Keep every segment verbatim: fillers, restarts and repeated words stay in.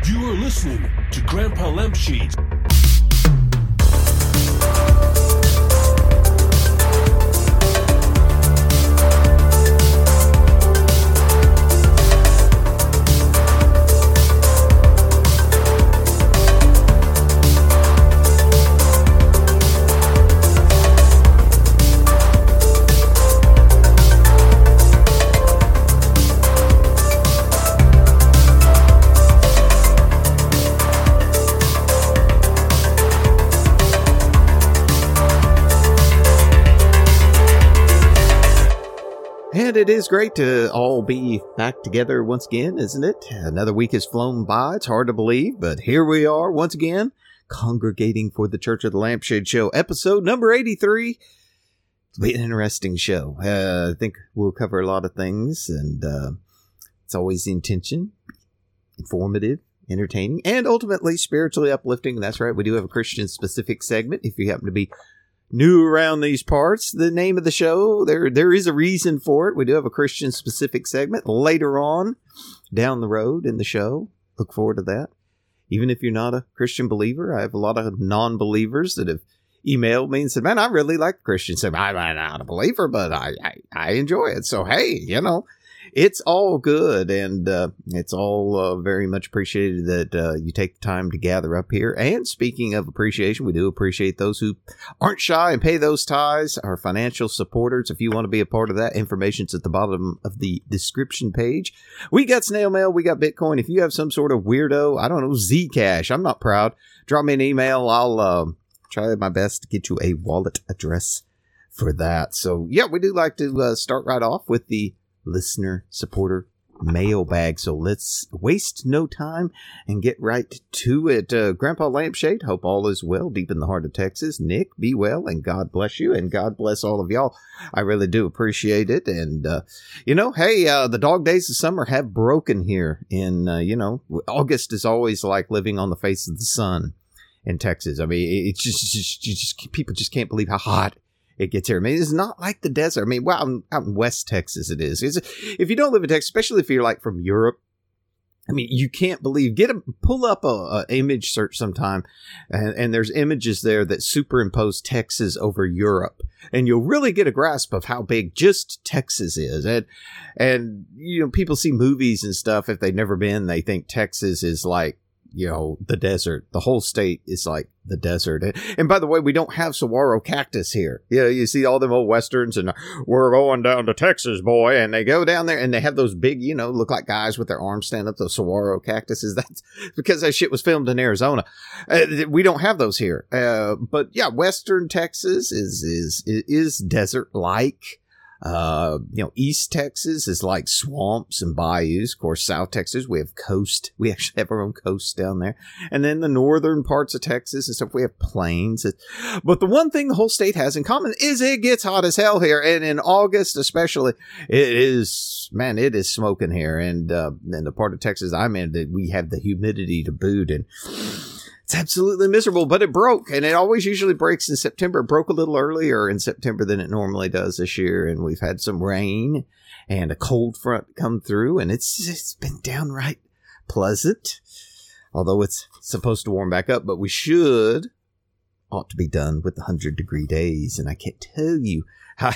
You are listening to Grandpa Lampshade. And it is great to all be back together once again, isn't it? Another week has flown by. It's hard to believe, but here we are once again, congregating for the Church of the Lampshade Show, episode number eighty-three. It'll be an interesting show. Uh, I think we'll cover a lot of things, and uh, it's always the intention, informative, entertaining, and ultimately spiritually uplifting. That's right, we do have a Christian-specific segment. If you happen to be new around these parts, the name of the show, there there is a reason for it. We do have a Christian specific segment later on down the road in the show. Look forward to that. Even if you're not a Christian believer, I have a lot of non-believers that have emailed me and said, man, I really like the Christian segment. I'm not a believer, but I, I, I enjoy it. So, hey, you know, it's all good, and uh, it's all uh, very much appreciated that uh, you take the time to gather up here. And speaking of appreciation, we do appreciate those who aren't shy and pay those tithes, our financial supporters. If you want to be a part of that, information's at the bottom of the description page. We got snail mail, we got Bitcoin. If you have some sort of weirdo, I don't know, Zcash, I'm not proud, drop me an email. I'll uh, try my best to get you a wallet address for that. So, yeah, we do like to uh, start right off with the listener supporter mailbag. So let's waste no time and get right to it. Uh, Grandpa Lampshade, hope all is well deep in the heart of Texas. Nick, be well, and God bless you, and God bless all of y'all. I really do appreciate it. And, uh, you know, hey, uh, the dog days of summer have broken here in, uh, you know, August is always like living on the face of the sun in Texas. I mean, it's just, just, just people just can't believe how hot it gets here. I mean, it's not like the desert. I mean, well, out in, out in West Texas it is. It's, if you don't live in Texas, especially if you're like from Europe, I mean, you can't believe, get a, pull up a, a image search sometime, and, and there's images there that superimpose Texas over Europe, and you'll really get a grasp of how big just Texas is. And, and, you know, people see movies and stuff. If they've never been, they think Texas is like, you know, the desert. The whole state is like the desert. And, and by the way, we don't have saguaro cactus here. You know, you see all them old westerns and we're going down to Texas, boy. And they go down there and they have those big, you know, look like guys with their arms stand up, those saguaro cactuses. That's because that shit was filmed in Arizona. Uh, we don't have those here. Uh, but yeah, Western Texas is, is, is desert-like. Uh, you know, East Texas is like swamps and bayous. Of course, South Texas, we have coast. We actually have our own coast down there. And then the northern parts of Texas and stuff, we have plains. But the one thing the whole state has in common is it gets hot as hell here. And in August, especially, it is, man, it is smoking here. And, uh, in the part of Texas I'm in, that we have the humidity to boot, and it's absolutely miserable, but it broke, and it always usually breaks in September. It broke a little earlier in September than it normally does this year, and we've had some rain and a cold front come through, and it's it's been downright pleasant, although it's supposed to warm back up, but we should, ought to be done with the one hundred degree days, and I can't tell you how,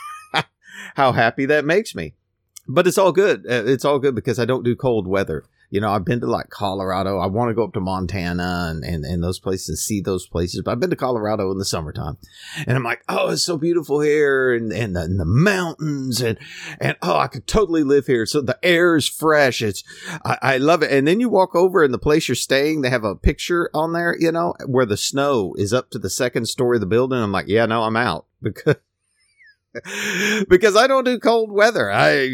how happy that makes me. But it's all good. It's all good because I don't do cold weather. You know, I've been to like Colorado. I want to go up to Montana and, and, and those places, see those places. But I've been to Colorado in the summertime. And I'm like, oh, it's so beautiful here. And, and, the, and the mountains. And, and, oh, I could totally live here. So the air is fresh. It's, I, I love it. And then you walk over and the place you're staying, they have a picture on there, you know, where the snow is up to the second story of the building. I'm like, yeah, no, I'm out because, because I don't do cold weather. I,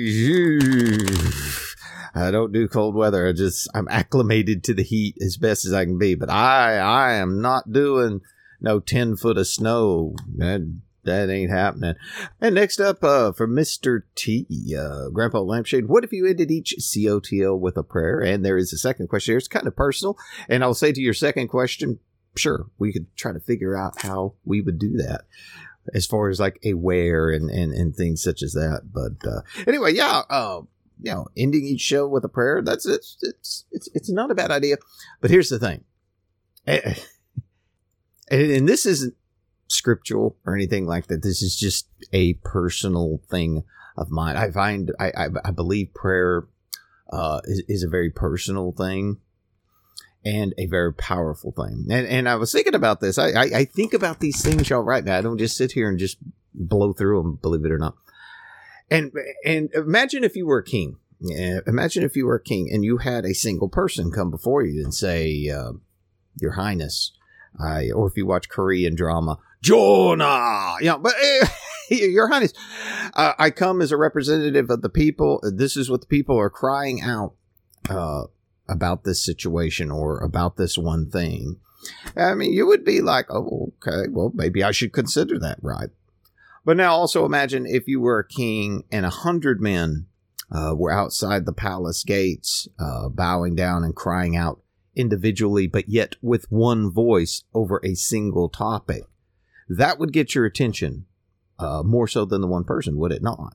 I don't do cold weather. I just, I'm acclimated to the heat as best as I can be, but I, I am not doing no ten foot of snow. That, that ain't happening. And next up, uh, for Mister T, uh, Grandpa Lampshade, what if you ended each C O T L with a prayer? And there is a second question here. It's kind of personal. And I'll say to your second question, sure, we could try to figure out how we would do that, as far as like a where and, and, and things such as that. But, uh, anyway, yeah, uh, you know, ending each show with a prayer. That's it's it's it's it's not a bad idea. But here's the thing, and, and this isn't scriptural or anything like that. This is just a personal thing of mine. I find I I, I believe prayer uh, is, is a very personal thing. And a very powerful thing. And and I was thinking about this. I, I, I think about these things, y'all, right now. I don't just sit here and just blow through them, believe it or not. And and imagine if you were a king. Yeah, imagine if you were a king and you had a single person come before you and say, uh, Your Highness, I, or if you watch Korean drama, Jonah, you know, but uh, Your Highness, uh, I come as a representative of the people. This is what the people are crying out uh about this situation or about this one thing. I mean, you would be like, oh, okay, well, maybe I should consider that, right? But now also imagine if you were a king and a hundred men uh, were outside the palace gates, uh, bowing down and crying out individually, but yet with one voice over a single topic. That would get your attention uh, more so than the one person, would it not?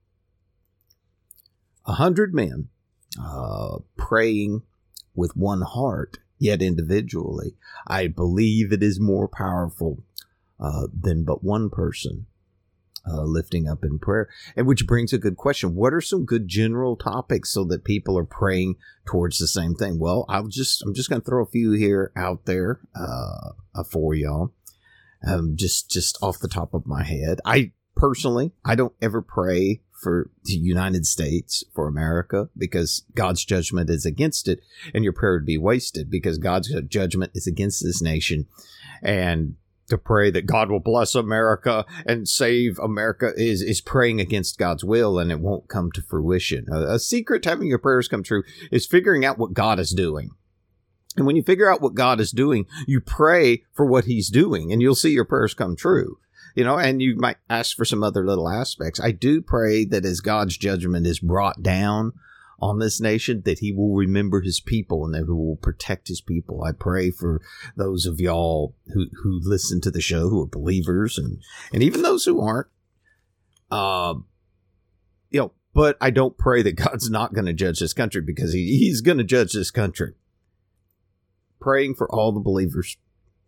A hundred men Uh, praying with one heart, yet individually. I believe it is more powerful uh, than but one person uh, lifting up in prayer. And which brings a good question. What are some good general topics so that people are praying towards the same thing? Well, I'll just, I'm just going to throw a few here out there uh, for y'all. Um, just, just off the top of my head. I personally, I don't ever pray for the United States, for America, because God's judgment is against it, and your prayer would be wasted because God's judgment is against this nation. And to pray that God will bless America and save America is, is praying against God's will, and it won't come to fruition. A, a secret to having your prayers come true is figuring out what God is doing. And when you figure out what God is doing, you pray for what he's doing, and you'll see your prayers come true. You know, and you might ask for some other little aspects. I do pray that as God's judgment is brought down on this nation, that he will remember his people and that he will protect his people. I pray for those of y'all who, who listen to the show, who are believers, and, and even those who aren't. Uh, you know, but I don't pray that God's not going to judge this country, because he, he's going to judge this country. Praying for all the believers.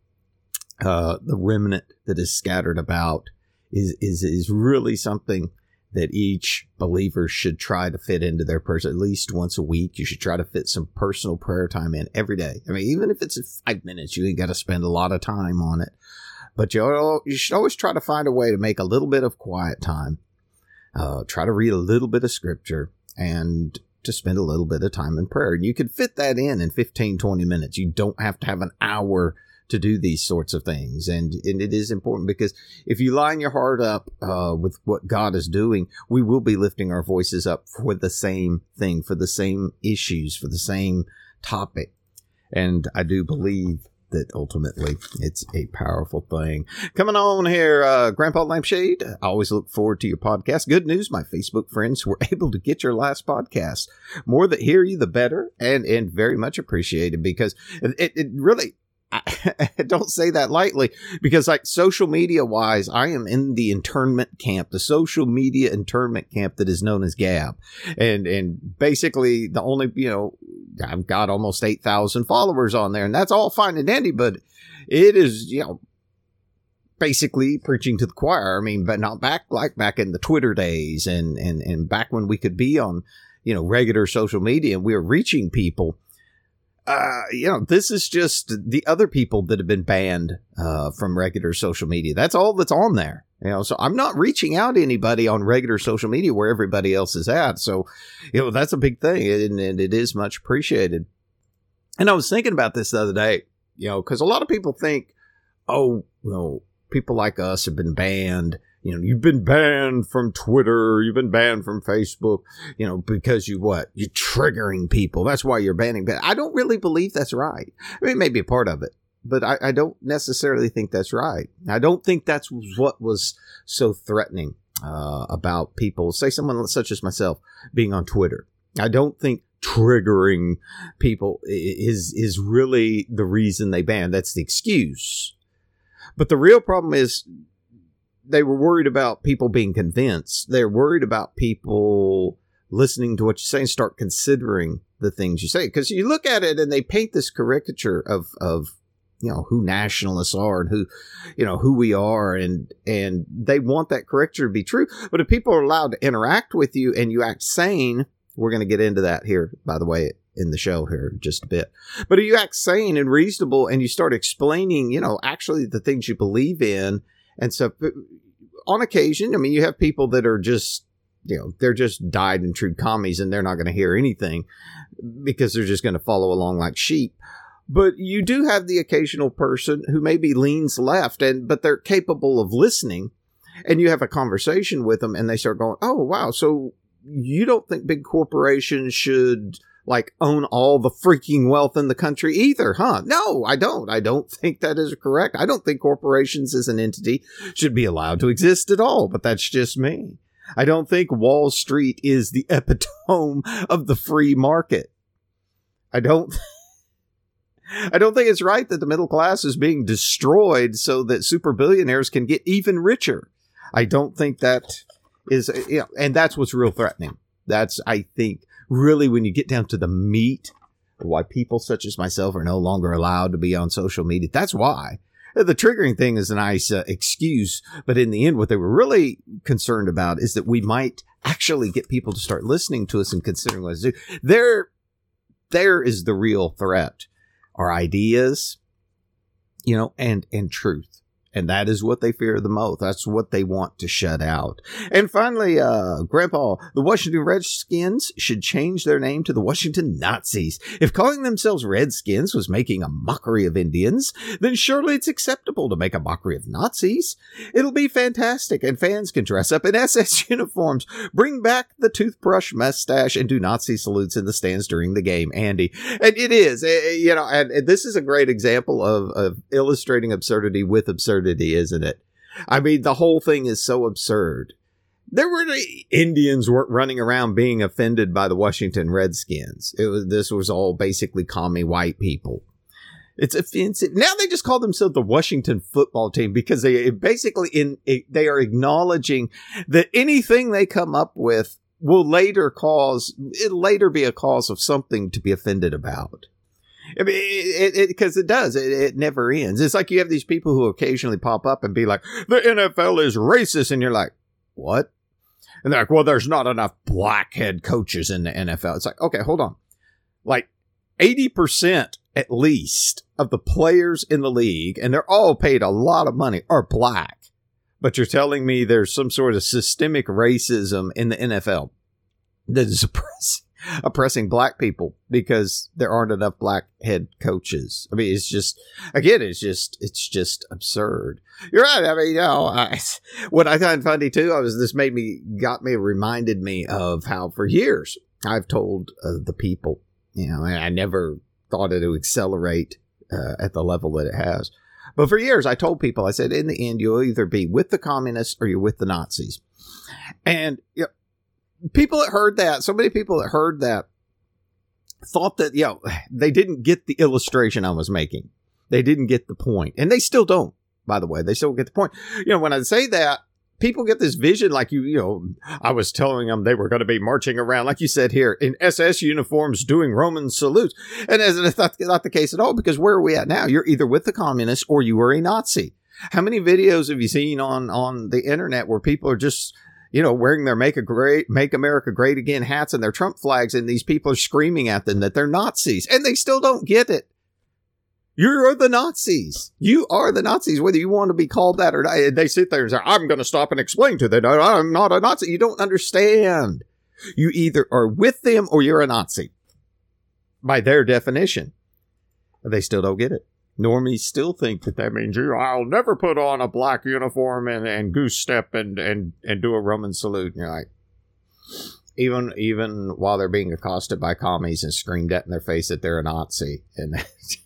Uh, the remnant that is scattered about is, is, is really something that each believer should try to fit into their person at least once a week. You should try to fit some personal prayer time in every day. I mean, even if it's five minutes, you ain't got to spend a lot of time on it, but you you should always try to find a way to make a little bit of quiet time. Uh, try to read a little bit of scripture and to spend a little bit of time in prayer. And you can fit that in in fifteen, twenty minutes. You don't have to have an hour to do these sorts of things. And, and it is important, because if you line your heart up uh, with what God is doing, we will be lifting our voices up for the same thing, for the same issues, for the same topic. And I do believe that ultimately it's a powerful thing. Coming on here, uh, Grandpa Lampshade, I always look forward to your podcast. Good news, my Facebook friends were able to get your last podcast. More that hear you, the better, and, and very much appreciated, because it, it really... I don't say that lightly, because like social media wise, I am in the internment camp, the social media internment camp that is known as Gab. And, and basically the only, you know, I've got almost eight thousand followers on there, and that's all fine and dandy, but it is, you know, basically preaching to the choir. I mean, but not back like back in the Twitter days and, and, and back when we could be on, you know, regular social media and we were reaching people. Uh, you know, this is just the other people that have been banned uh, from regular social media. That's all that's on there. You know, so I'm not reaching out to anybody on regular social media where everybody else is at. So, you know, that's a big thing, and, and it is much appreciated. And I was thinking about this the other day, you know, because a lot of people think, oh, you know, people like us have been banned. You know, you've been banned from Twitter, you've been banned from Facebook, you know, because you what? You're triggering people. That's why you're banning. But I don't really believe that's right. I mean, it may be a part of it, but I, I don't necessarily think that's right. I don't think that's what was so threatening uh, about people, say someone such as myself, being on Twitter. I don't think triggering people is is really the reason they banned. That's the excuse. But the real problem is, they were worried about people being convinced. They're worried about people listening to what you say and start considering the things you say. Because you look at it and they paint this caricature of, of, you know, who nationalists are and who, you know, who we are. And, and they want that caricature to be true. But if people are allowed to interact with you and you act sane, we're going to get into that here, by the way, in the show here in just a bit. But if you act sane and reasonable and you start explaining, you know, actually the things you believe in and stuff, on occasion, I mean, you have people that are just, you know, they're just dyed and true commies and they're not going to hear anything because they're just going to follow along like sheep. But you do have the occasional person who maybe leans left, and but they're capable of listening, and you have a conversation with them and they start going, oh, wow, so you don't think big corporations should like own all the freaking wealth in the country either, huh? No, I don't. I don't think that is correct. I don't think corporations as an entity should be allowed to exist at all, but that's just me. I don't think Wall Street is the epitome of the free market. I don't I don't think it's right that the middle class is being destroyed so that super billionaires can get even richer. I don't think that is, you know, and that's what's real threatening. That's, I think, really when you get down to the meat of why people such as myself are no longer allowed to be on social media. That's why. The triggering thing is a nice uh, excuse, but in the end, what they were really concerned about is that we might actually get people to start listening to us and considering what to do. There, there is the real threat. Our ideas, you know, and, and truth. And that is what they fear the most. That's what they want to shut out. And finally, uh, Grandpa, the Washington Redskins should change their name to the Washington Nazis. If calling themselves Redskins was making a mockery of Indians, then surely it's acceptable to make a mockery of Nazis. It'll be fantastic, and fans can dress up in S S uniforms, bring back the toothbrush mustache, and do Nazi salutes in the stands during the game, Andy. And it is, you know, and this is a great example of, of illustrating absurdity with absurdity. Isn't it? I mean, the whole thing is so absurd. There were the Indians weren't running around being offended by the Washington Redskins. It was, this was all basically commie white people. It's offensive. Now they just call themselves the Washington football team because they basically in they are acknowledging that anything they come up with will later cause, it'll later be a cause of something to be offended about. I mean, it, it, because it, it does. It, it never ends. It's like you have these people who occasionally pop up and be like, the N F L is racist. And you're like, what? And they're like, well, there's not enough black head coaches in the N F L. It's like, okay, hold on. Like eighty percent at least of the players in the league, and they're all paid a lot of money, are black. But you're telling me there's some sort of systemic racism in the N F L that is oppressive. oppressing black people because there aren't enough black head coaches. I mean, it's just, again, it's just, it's just absurd. You're right. I mean, you know, I, what I find funny too, I was, this made me, got me, reminded me of how for years I've told uh, the people, you know, and I never thought it would accelerate uh, at the level that it has. But for years I told people, I said, in the end, you'll either be with the communists or you're with the Nazis. And, you know, people that heard that, so many people that heard that thought that, you know, they didn't get the illustration I was making. They didn't get the point. And they still don't, by the way. They still get the point. You know, when I say that, people get this vision like you, you know, I was telling them they were going to be marching around, like you said here, in S S uniforms doing Roman salutes. And as it's not, not the case at all, because where are we at now? You're either with the communists or you are a Nazi. How many videos have you seen on, on the internet where people are just, you know, wearing their make a great, make America great again hats and their Trump flags, and these people are screaming at them that they're Nazis, and they still don't get it. You're the Nazis. You are the Nazis, whether you want to be called that or not. And they sit there and say, I'm going to stop and explain to them, I'm not a Nazi. You don't understand. You either are with them or you're a Nazi by their definition. They still don't get it. Normies still think that that means you, I'll never put on a black uniform and, and goose step and, and, and do a Roman salute. And you're like, even, even while they're being accosted by commies and screamed at in their face that they're a Nazi. And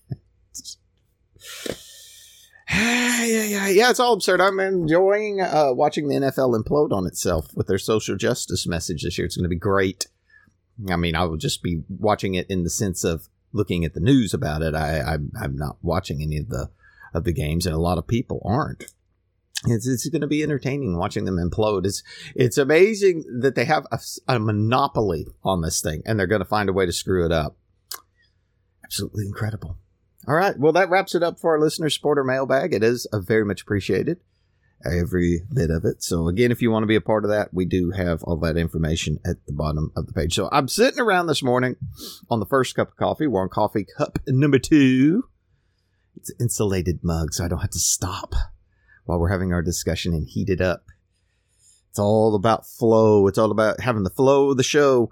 yeah, yeah, yeah, it's all absurd. I'm enjoying uh, watching the N F L implode on itself with their social justice message this year. It's going to be great. I mean, I will just be watching it in the sense of looking at the news about it. I, I'm, I'm not watching any of the of the games, and a lot of people aren't. It's, it's going to be entertaining watching them implode. It's it's amazing that they have a, a monopoly on this thing, and they're going to find a way to screw it up. Absolutely incredible. All right. Well, that wraps it up for our listener supporter mailbag. It is uh, very much appreciated, every bit of it. So, again, if you want to be a part of that, we do have all that information at the bottom of the page. So, I'm sitting around this morning on the first cup of coffee. We're on coffee cup number two. It's an insulated mug, so I don't have to stop while we're having our discussion and heat it up. It's all about flow. It's all about having the flow of the show.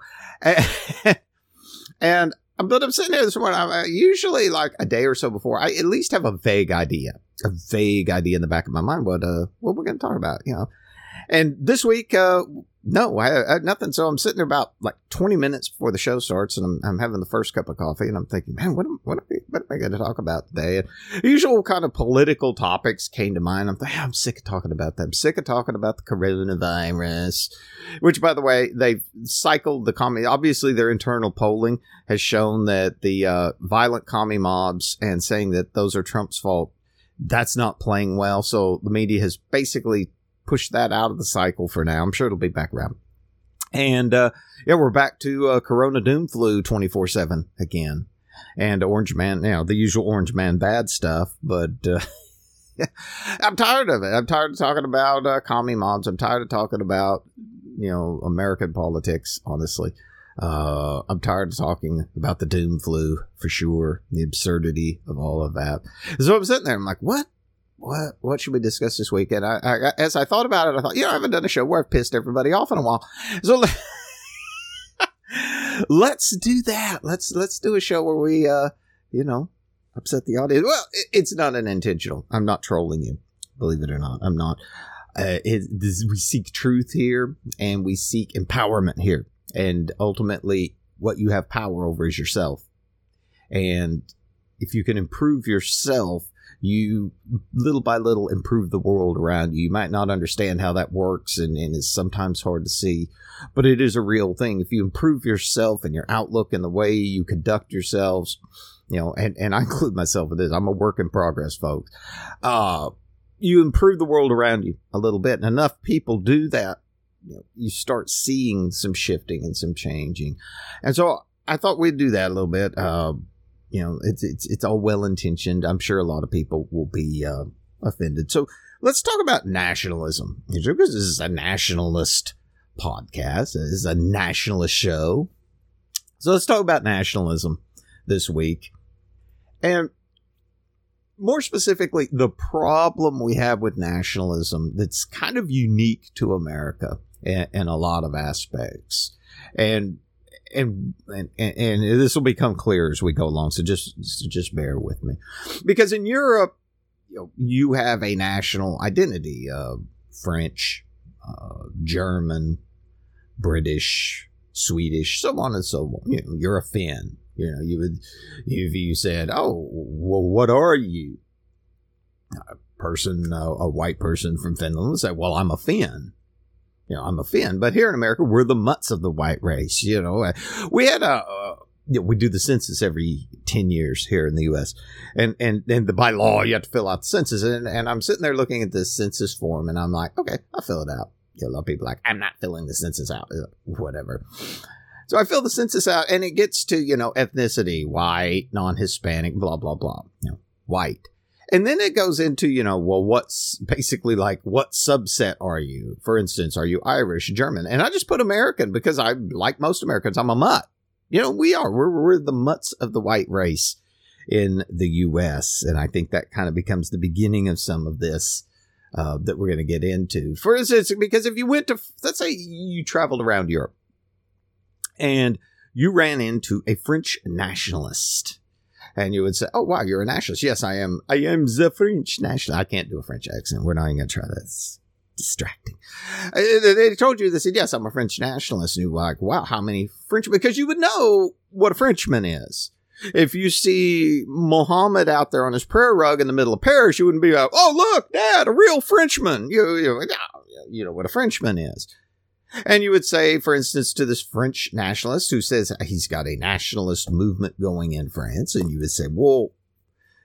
And, but I'm sitting there this morning. I'm usually like a day or so before, I at least have a vague idea, a vague idea in the back of my mind what uh what we're going to talk about, you know. And this week, uh, no, I, I had nothing. So I'm sitting there about like twenty minutes before the show starts, and I'm, I'm having the first cup of coffee, and I'm thinking, man, what am, what am, I, what am I going to talk about today? And usual kind of political topics came to mind. I'm thinking, I'm sick of talking about that. I'm sick of talking about the coronavirus, which, by the way, they've cycled the commie. Obviously, their internal polling has shown that the uh, violent commie mobs and saying that those are Trump's fault, that's not playing well. So the media has basically push that out of the cycle for now. I'm sure it'll be back around. And, uh, yeah, we're back to uh, Corona Doom Flu twenty-four seven again. And Orange Man, you know, the usual Orange Man bad stuff. But uh, I'm tired of it. I'm tired of talking about uh, commie mobs. I'm tired of talking about, you know, American politics, honestly. Uh, I'm tired of talking about the Doom Flu for sure. The absurdity of all of that. So I'm sitting there. I'm like, what? What what should we discuss this week? And I, I, as I thought about it, I thought, you know, I haven't done a show where I've pissed everybody off in a while. So let's do that. Let's let's do a show where we, uh, you know, upset the audience. Well, it, it's not an intentional. I'm not trolling you, believe it or not. I'm not. Uh, it, this, we seek truth here, and we seek empowerment here. And ultimately, what you have power over is yourself. And if you can improve yourself, you little by little improve the world around you. You might not understand how that works, and, and it's sometimes hard to see, but it is a real thing. If you improve yourself and your outlook and the way you conduct yourselves, you know, and, and I include myself in this, I'm a work in progress, folks. Uh, you improve the world around you a little bit, and enough people do that, you know, you start seeing some shifting and some changing. And so I thought we'd do that a little bit. Uh, You know, it's it's it's all well-intentioned. I'm sure a lot of people will be uh, offended. So let's talk about nationalism. Because this is a nationalist podcast. This is a nationalist show. So let's talk about nationalism this week. And more specifically, the problem we have with nationalism that's kind of unique to America in, in a lot of aspects. And And, and and this will become clear as we go along, so just so just bear with me. Because in Europe, you know, you have a national identity, uh, French, uh, German, British, Swedish, so on and so on. You know, you're a Finn. You know, you would, if you said, oh, well, what are you? A person, uh, a white person from Finland would say, well, I'm a Finn. You know, I'm a Finn, but here in America, we're the mutts of the white race. You know, we had a, uh, you know, we do the census every ten years here in the U S and, and, and the, by law, you have to fill out the census. And, and I'm sitting there looking at this census form, and I'm like, okay, I'll fill it out. You know, a lot of people are like, I'm not filling the census out, whatever. So I fill the census out, and it gets to, you know, ethnicity, white, non-Hispanic, blah, blah, blah, you know, white. And then it goes into, you know, well, what's basically like, what subset are you? For instance, are you Irish, German? And I just put American because I, like most Americans, I'm a mutt. You know, we are. We're, we're the mutts of the white race in the U S. And I think that kind of becomes the beginning of some of this uh, that we're going to get into. For instance, because if you went to, let's say you traveled around Europe and you ran into a French nationalist. And you would say, oh, wow, you're a nationalist. Yes, I am. I am the French nationalist. I can't do a French accent. We're not even going to try that. It's distracting. They told you, they said, yes, I'm a French nationalist. And you're like, wow, how many French? Because you would know what a Frenchman is. If you see Mohammed out there on his prayer rug in the middle of Paris, you wouldn't be like, oh, look, Dad, a real Frenchman. You, you, you know what a Frenchman is. And you would say, for instance, to this French nationalist who says he's got a nationalist movement going in France, and you would say, well,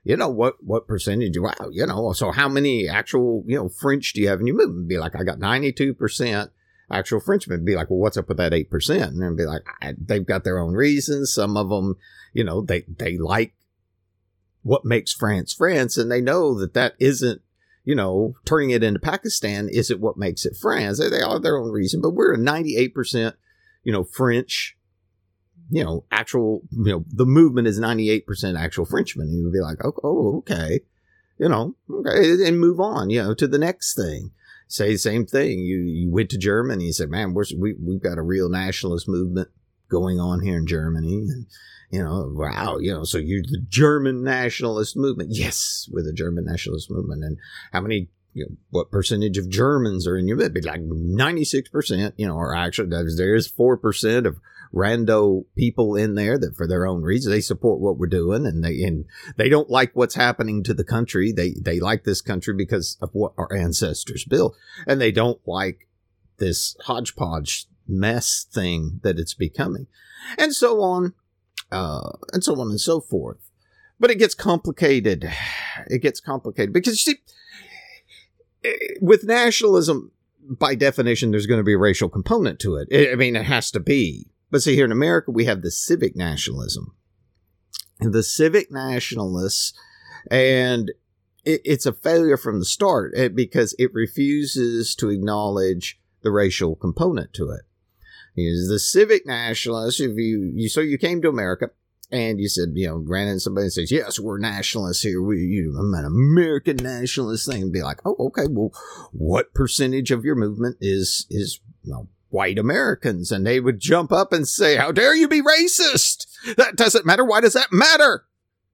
you know, what, what percentage, wow, you know, so how many actual, you know, French do you have in your movement? Be like, I got ninety-two percent actual Frenchmen. Be like, well, what's up with that eight percent? And then be like, I, they've got their own reasons. Some of them, you know, they, they like what makes France France, and they know that that isn't, you know, turning it into Pakistan isn't what makes it France. They, they all have their own reason, but we're a ninety-eight percent, you know, French, you know, actual, you know, the movement is ninety-eight percent actual Frenchmen. And you would be like, oh, oh, okay, you know, okay, and move on, you know, to the next thing. Say the same thing. You, you went to Germany, you said, man, we're, we, we've got a real nationalist movement going on here in Germany. And, you know, wow, you know, so you're the German nationalist movement. Yes, we're the German nationalist movement. And how many, you know, what percentage of Germans are in your movement? Like ninety-six percent, you know, or actually there's four percent of rando people in there that for their own reasons, they support what we're doing, and they, and they don't like what's happening to the country. They, they like this country because of what our ancestors built, and they don't like this hodgepodge mess thing that it's becoming, and so on. Uh, and so on and so forth. But it gets complicated. It gets complicated because, you see, with nationalism, by definition, there's going to be a racial component to it. I mean, it has to be. But see, here in America, we have the civic nationalism. And the civic nationalists, and it, it's a failure from the start because it refuses to acknowledge the racial component to it. Is the civic nationalists, if you, you, so you came to America and you said, you know, ran into somebody and says, yes, we're nationalists here. We, you, I'm an American nationalist thing. And be like, oh, okay, well, what percentage of your movement is, is, you know, white Americans? And they would jump up and say, how dare you be racist? That doesn't matter. Why does that matter?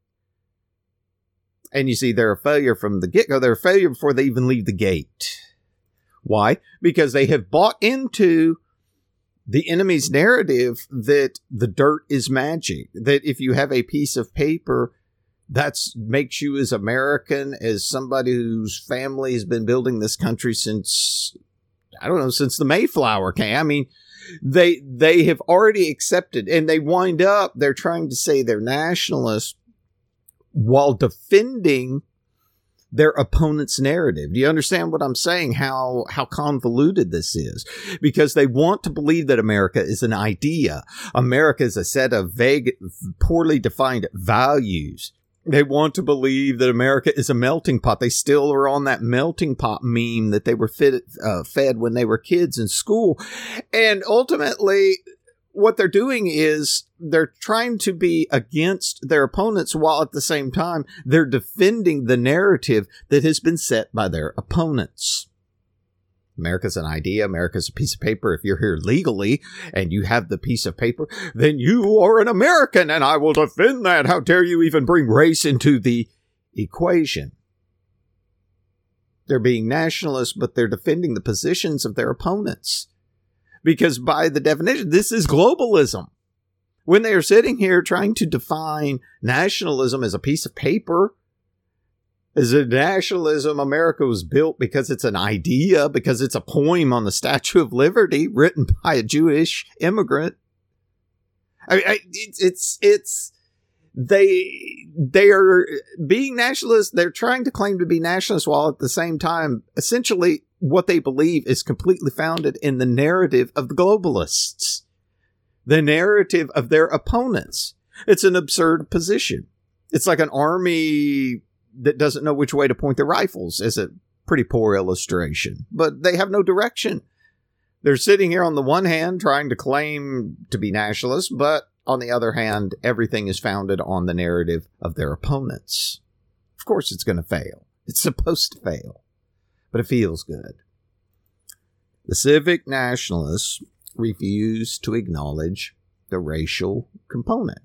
And you see, they're a failure from the get-go. They're a failure before they even leave the gate. Why? Because they have bought into the enemy's narrative that the dirt is magic, that if you have a piece of paper, that's makes you as American as somebody whose family has been building this country since, I don't know, since the Mayflower came. I mean, they, they have already accepted, and they wind up, they're trying to say they're nationalists while defending their opponent's narrative. Do you understand what I'm saying? How, how convoluted this is? Because they want to believe that America is an idea. America is a set of vague, poorly defined values. They want to believe that America is a melting pot. They still are on that melting pot meme that they were fed, uh, fed when they were kids in school. And ultimately, what they're doing is they're trying to be against their opponents while at the same time they're defending the narrative that has been set by their opponents. America's an idea. America's a piece of paper. If you're here legally and you have the piece of paper, then you are an American, and I will defend that. How dare you even bring race into the equation? They're being nationalists, but they're defending the positions of their opponents. Because by the definition, this is globalism. When they are sitting here trying to define nationalism as a piece of paper, as a nationalism, America was built because it's an idea, because it's a poem on the Statue of Liberty written by a Jewish immigrant. I mean, it's, it's, it's, they, they are being nationalists. They're trying to claim to be nationalists while at the same time, essentially, what they believe is completely founded in the narrative of the globalists, the narrative of their opponents. It's an absurd position. It's like an army that doesn't know which way to point their rifles, is a pretty poor illustration, but they have no direction. They're sitting here on the one hand trying to claim to be nationalists, but on the other hand, everything is founded on the narrative of their opponents. Of course it's going to fail. It's supposed to fail. But it feels good. The civic nationalists refuse to acknowledge the racial component.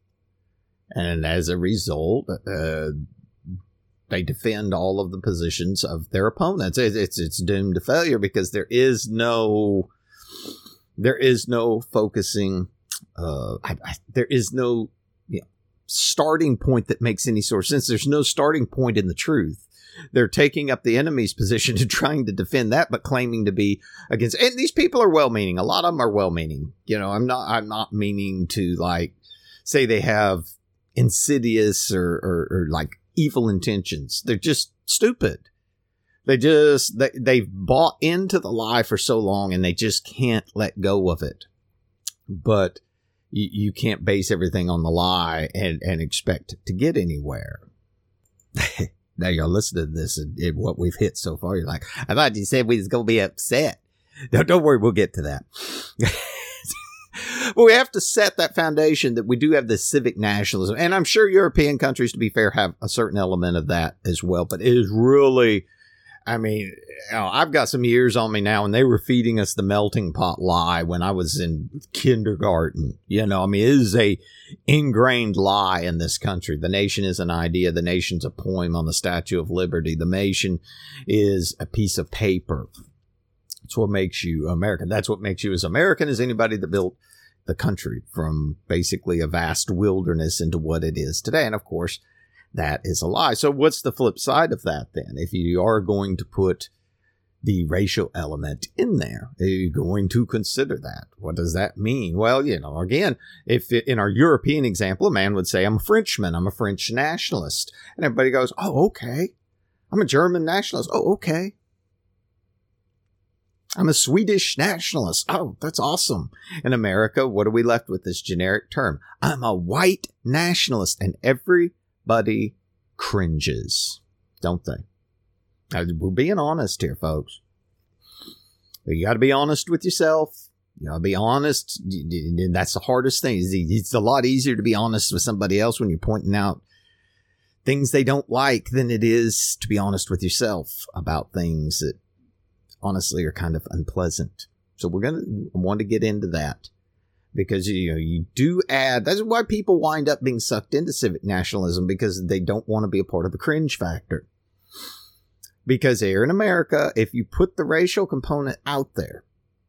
And as a result, uh, they defend all of the positions of their opponents. It's, it's, it's doomed to failure because there is no, there is no focusing, uh, I, I, there is no you know, starting point that makes any sort of sense. There's no starting point in the truth. They're taking up the enemy's position and trying to defend that, but claiming to be against. And these people are well-meaning. A lot of them are well-meaning. You know, I'm not. I'm not meaning to like say they have insidious or, or, or like evil intentions. They're just stupid. They just, they, they've bought into the lie for so long and they just can't let go of it. But you, you can't base everything on the lie and, and expect to get anywhere. Now you're listening to this and, and what we've hit so far. You're like, I thought you said we was going to be upset. No, don't worry. We'll get to that. But we have to set that foundation that we do have this civic nationalism. And I'm sure European countries, to be fair, have a certain element of that as well. But it is really, I mean, you know, I've got some years on me now, and they were feeding us the melting pot lie when I was in kindergarten. You know, I mean, it is a ingrained lie in this country. The nation is an idea. The nation's a poem on the Statue of Liberty. The nation is a piece of paper. That's what makes you American. That's what makes you as American as anybody that built the country from basically a vast wilderness into what it is today. And of course, that is a lie. So what's the flip side of that then? If you are going to put the racial element in there, are you going to consider that? What does that mean? Well, you know, again, if it, in our European example, a man would say, I'm a Frenchman, I'm a French nationalist. And everybody goes, oh, okay. I'm a German nationalist. Oh, okay. I'm a Swedish nationalist. Oh, that's awesome. In America, what are we left with? This generic term. I'm a white nationalist. And everybody cringes, don't they? Now, we're being honest here, folks. You got to be honest with yourself. You got to be honest. That's the hardest thing. It's a lot easier to be honest with somebody else when you're pointing out things they don't like than it is to be honest with yourself about things that honestly are kind of unpleasant. So we're going to want to get into that because, you know, you do add, that's why people wind up being sucked into civic nationalism, because they don't want to be a part of the cringe factor. Because here in America, if you put the racial component out there,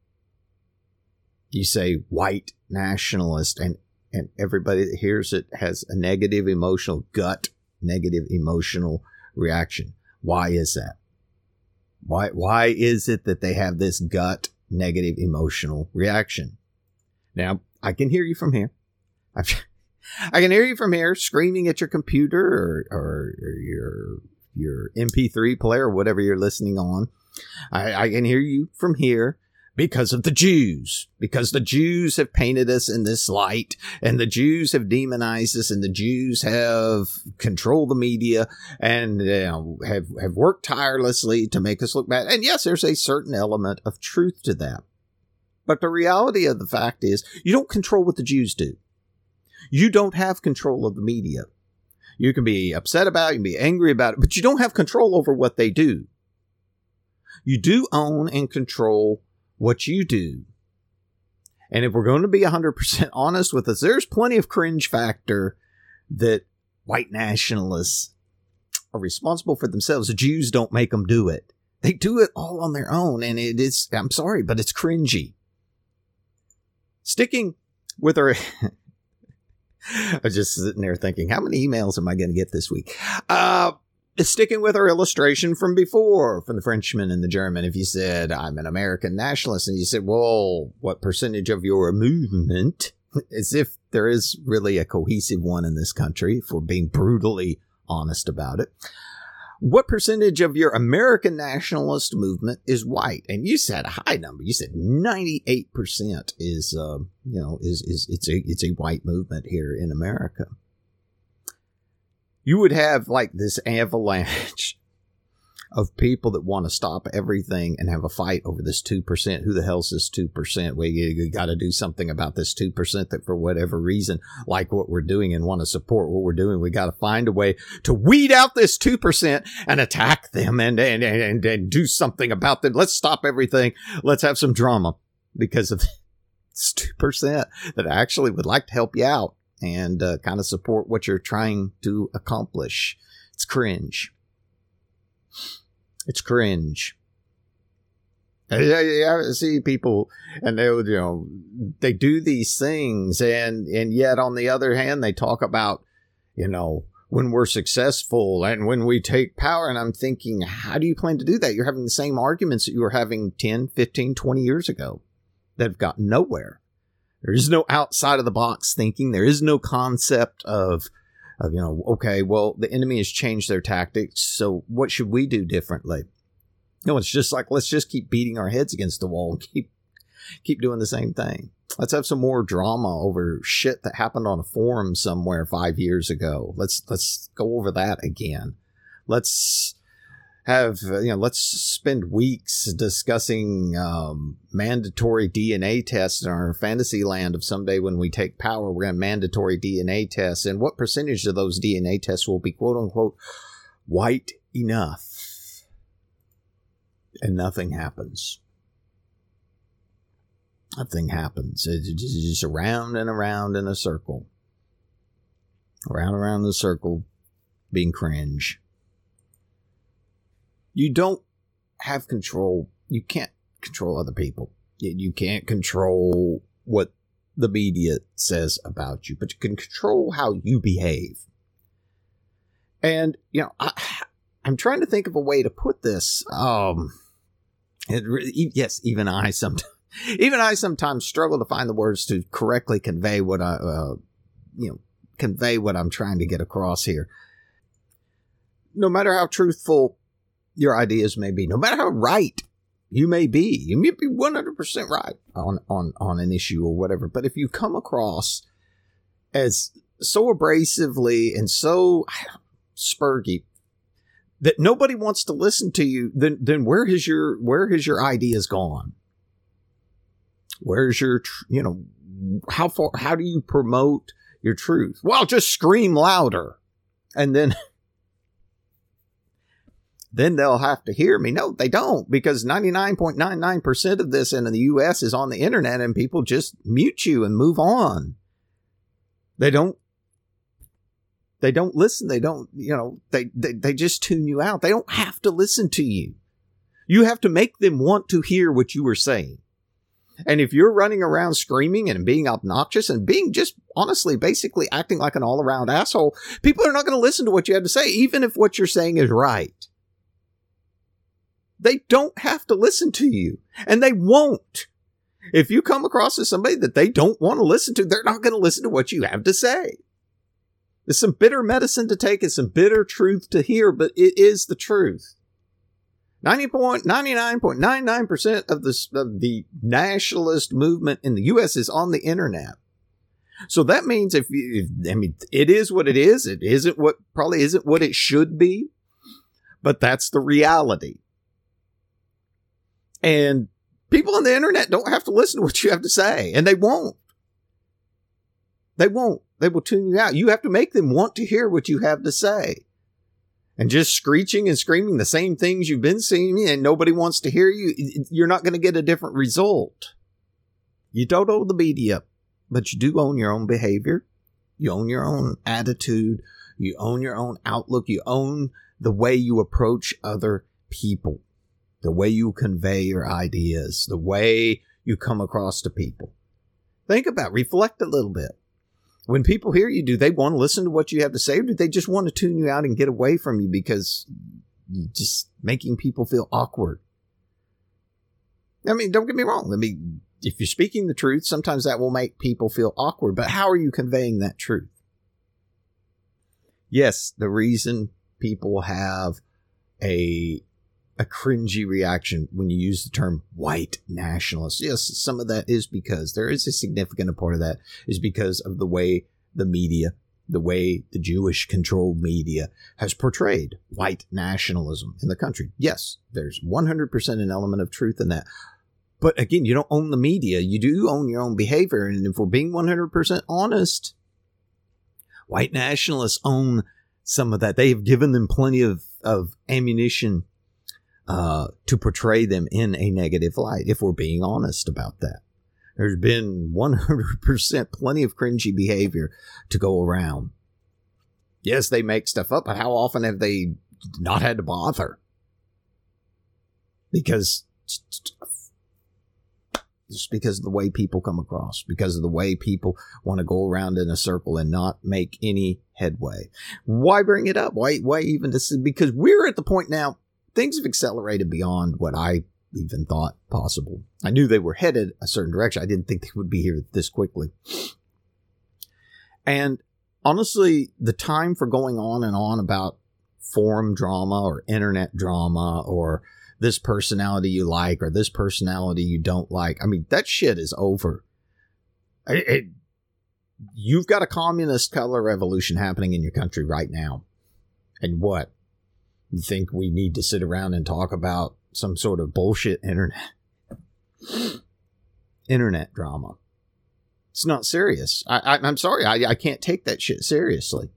you say white nationalist, and, and everybody that hears it has a negative emotional gut, negative emotional reaction. Why is that? Why why is it that they have this gut negative emotional reaction? Now, I can hear you from here. I've, I can hear you from here screaming at your computer or, or, or your your M P three player or whatever you're listening on. I, I can hear you from here because of the Jews. Because the Jews have painted us in this light, and the Jews have demonized us, and the Jews have controlled the media and you know, have, have worked tirelessly to make us look bad. And yes, there's a certain element of truth to that. But the reality of the fact is, you don't control what the Jews do. You don't have control of the media. You can be upset about it, you can be angry about it, but you don't have control over what they do. You do own and control what you do. And if we're going to be one hundred percent honest with us, there's plenty of cringe factor that white nationalists are responsible for themselves. The Jews don't make them do it. They do it all on their own. And it is, I'm sorry, but it's cringy. Sticking with our, I was just sitting there thinking, how many emails am I going to get this week? Uh, Sticking with our illustration from before, from the Frenchman and the German, if you said, I'm an American nationalist, and you said, well, what percentage of your movement, as if there is really a cohesive one in this country, if we're being brutally honest about it, what percentage of your American nationalist movement is white? And you said a high number. You said ninety-eight percent is, uh, you know, is, is, it's a, it's a white movement here in America. You would have like this avalanche of people that want to stop everything and have a fight over this two percent. Who the hell's this two percent? We you got to do something about this two percent that for whatever reason, like what we're doing and want to support what we're doing. We got to find a way to weed out this two percent and attack them and, and, and, and do something about them. Let's stop everything. Let's have some drama because of this two percent that actually would like to help you out and uh, kind of support what you're trying to accomplish. It's cringe. It's cringe. I, I, I see people, and they would, you know, they do these things, and and yet on the other hand, they talk about, you know, when we're successful and when we take power. And I'm thinking, how do you plan to do that? You're having the same arguments that you were having ten, fifteen, twenty years ago that have gotten nowhere. There is no outside of the box thinking. There is no concept of of, you know, okay, well, the enemy has changed their tactics, so what should we do differently? No, it's just like, let's just keep beating our heads against the wall and keep keep doing the same thing. Let's have some more drama over shit that happened on a forum somewhere five years ago. Let's let's go over that again. Let's have, you know, let's spend weeks discussing um, mandatory D N A tests in our fantasy land of someday when we take power, we're going to mandatory D N A tests, and what percentage of those D N A tests will be quote unquote white enough. And nothing happens. Nothing happens. It's just around and around in a circle. Around and around the circle, being cringe. You don't have control. You can't control other people. You can't control what the media says about you, but you can control how you behave. And, you know, I, I'm trying to think of a way to put this. Um, it really, yes, even I sometimes, even I sometimes struggle to find the words to correctly convey what I, uh, you know, convey what I'm trying to get across here. No matter how truthful your ideas may be, no matter how right you may be, you may be one hundred percent right on, on, on an issue or whatever. But if you come across as so abrasively and so spurgy that nobody wants to listen to you, then then where has your where has your ideas gone? Where's your, you know, how far, how do you promote your truth? Well, just scream louder. And then, then they'll have to hear me. No, they don't, because ninety-nine point nine nine percent of this in the U S is on the internet, and people just mute you and move on. They don't, they don't listen. They don't, you know, they, they, they just tune you out. They don't have to listen to you. You have to make them want to hear what you were saying. And if you're running around screaming and being obnoxious and being just honestly, basically acting like an all around asshole, people are not going to listen to what you have to say, even if what you're saying is right. They don't have to listen to you, and they won't. If you come across as somebody that they don't want to listen to, they're not going to listen to what you have to say. It's some bitter medicine to take. It's some bitter truth to hear, but it is the truth. ninety-nine point nine nine percent of the, of the nationalist movement in the U S is on the internet. So that means if, you, if, I mean, it is what it is. It isn't what, probably isn't what it should be, but that's the reality. And people on the internet don't have to listen to what you have to say, and they won't. They won't. They will tune you out. You have to make them want to hear what you have to say. And just screeching and screaming the same things you've been saying and nobody wants to hear you, you're not going to get a different result. You don't own the media, but you do own your own behavior. You own your own attitude. You own your own outlook. You own the way you approach other people, the way you convey your ideas, the way you come across to people. Think about it. Reflect a little bit. When people hear you, do they want to listen to what you have to say, or do they just want to tune you out and get away from you because you're just making people feel awkward? I mean, don't get me wrong. I mean, if you're speaking the truth, sometimes that will make people feel awkward, but how are you conveying that truth? Yes, the reason people have a a cringy reaction when you use the term white nationalist. Yes, some of that is because there is a significant part of that is because of the way the media, the way the Jewish controlled media has portrayed white nationalism in the country. Yes, there's one hundred percent an element of truth in that. But again, you don't own the media. You do own your own behavior. And if we're being one hundred percent honest, white nationalists own some of that. They have given them plenty of, of ammunition Uh, to portray them in a negative light, if we're being honest about that. There's been one hundred percent plenty of cringy behavior to go around. Yes, they make stuff up, but how often have they not had to bother? Because, just because of the way people come across, because of the way people want to go around in a circle and not make any headway. Why bring it up? Why, why even this? Because we're at the point now, things have accelerated beyond what I even thought possible. I knew they were headed a certain direction. I didn't think they would be here this quickly. And honestly, the time for going on and on about forum drama or internet drama or this personality you like or this personality you don't like, I mean, that shit is over. It, it, you've got a communist color revolution happening in your country right now. And what? You think we need to sit around and talk about some sort of bullshit internet internet drama? It's not serious. I, I, I'm sorry. I, I can't take that shit seriously.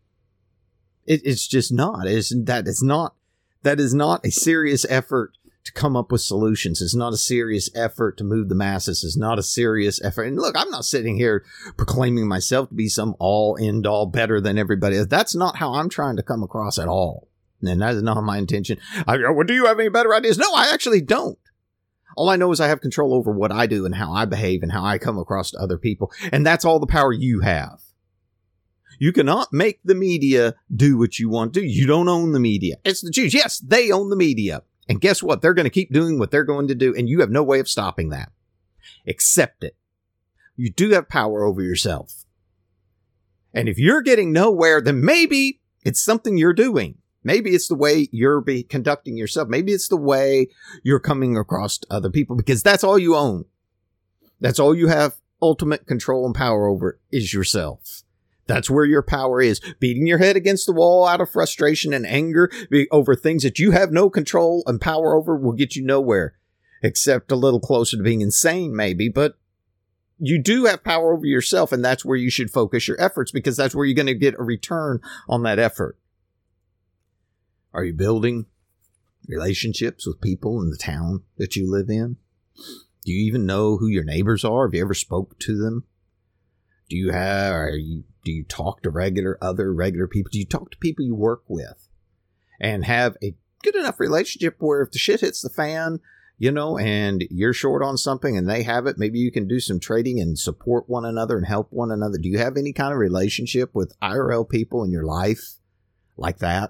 It, it's just not. It's, that is not. That is not a serious effort to come up with solutions. It's not a serious effort to move the masses. It's not a serious effort. And look, I'm not sitting here proclaiming myself to be some all end all better than everybody else. That's not how I'm trying to come across at all. And that is not my intention. I go, well, do you have any better ideas? No, I actually don't. All I know is I have control over what I do and how I behave and how I come across to other people. And that's all the power you have. You cannot make the media do what you want to do. You don't own the media. It's the Jews. Yes, they own the media. And guess what? They're going to keep doing what they're going to do. And you have no way of stopping that. Accept it. You do have power over yourself. And if you're getting nowhere, then maybe it's something you're doing. Maybe it's the way you're be conducting yourself. Maybe it's the way you're coming across to other people, because that's all you own. That's all you have ultimate control and power over is yourself. That's where your power is. Beating your head against the wall out of frustration and anger over things that you have no control and power over will get you nowhere, except a little closer to being insane, maybe. But you do have power over yourself, and that's where you should focus your efforts, because that's where you're going to get a return on that effort. Are you building relationships with people in the town that you live in? Do you even know who your neighbors are? Have you ever spoke to them? Do you have, are you, do you talk to regular, other regular people? Do you talk to people you work with and have a good enough relationship where if the shit hits the fan, you know, and you're short on something and they have it, maybe you can do some trading and support one another and help one another? Do you have any kind of relationship with I R L people in your life like that?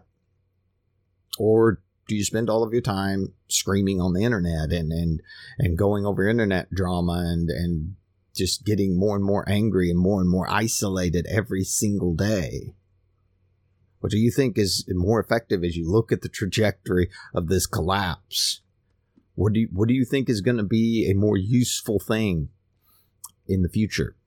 Or do you spend all of your time screaming on the internet and, and, and going over internet drama and, and just getting more and more angry and more and more isolated every single day? What do you think is more effective as you look at the trajectory of this collapse? What do you, what do you think is going to be a more useful thing in the future?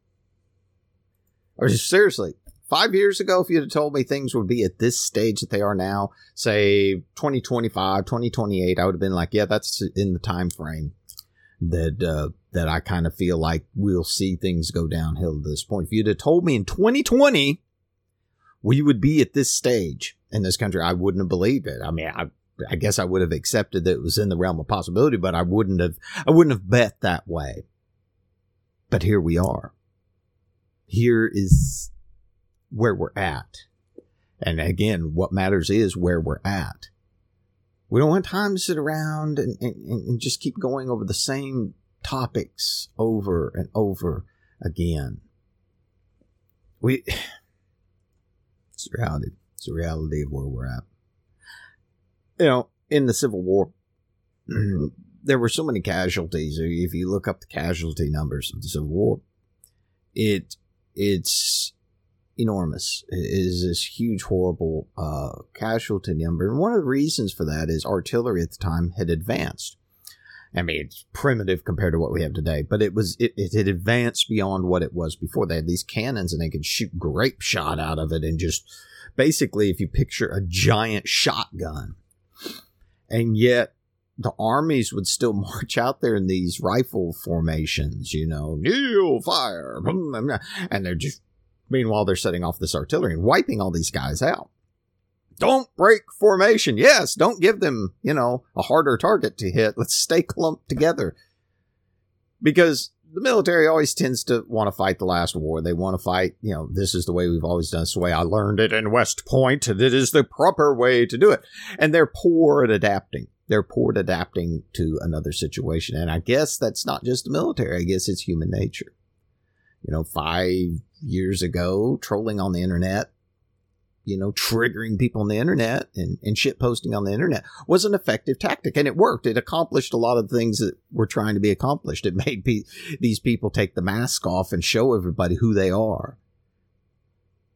Or seriously, five years ago, if you'd have told me things would be at this stage that they are now, say twenty twenty-five, twenty twenty-eight, I would have been like, yeah, that's in the time frame that uh, that I kind of feel like we'll see things go downhill at this point. If you'd have told me in twenty twenty we would be at this stage in this country, I wouldn't have believed it. I mean, I, I guess I would have accepted that it was in the realm of possibility, but I wouldn't have, I wouldn't have bet that way. But here we are. Here is where we're at. And again, what matters is where we're at. We don't have time to sit around and, and, and just keep going over the same topics over and over again. We, it's the reality. It's the reality of where we're at. You know, in the Civil War, there were so many casualties. If you look up the casualty numbers of the Civil War, it it's enormous. It is this huge, horrible uh, casualty number. And one of the reasons for that is artillery at the time had advanced. I mean, it's primitive compared to what we have today, but it was it, it had advanced beyond what it was before. They had these cannons and they could shoot grape shot out of it, and just basically, if you picture a giant shotgun. And yet the armies would still march out there in these rifle formations, you know, kneel, fire, and they're just, meanwhile, they're setting off this artillery and wiping all these guys out. Don't break formation. Yes, don't give them, you know, a harder target to hit. Let's stay clumped together. Because the military always tends to want to fight the last war. They want to fight, you know, this is the way we've always done. It's the way I learned it in West Point. It is the proper way to do it. And they're poor at adapting. They're poor at adapting to another situation. And I guess that's not just the military. I guess it's human nature. You know, five years ago, trolling on the internet, you know, triggering people on the internet and, and shit posting on the internet was an effective tactic. And it worked. It accomplished a lot of things that were trying to be accomplished. It made pe- these people take the mask off and show everybody who they are.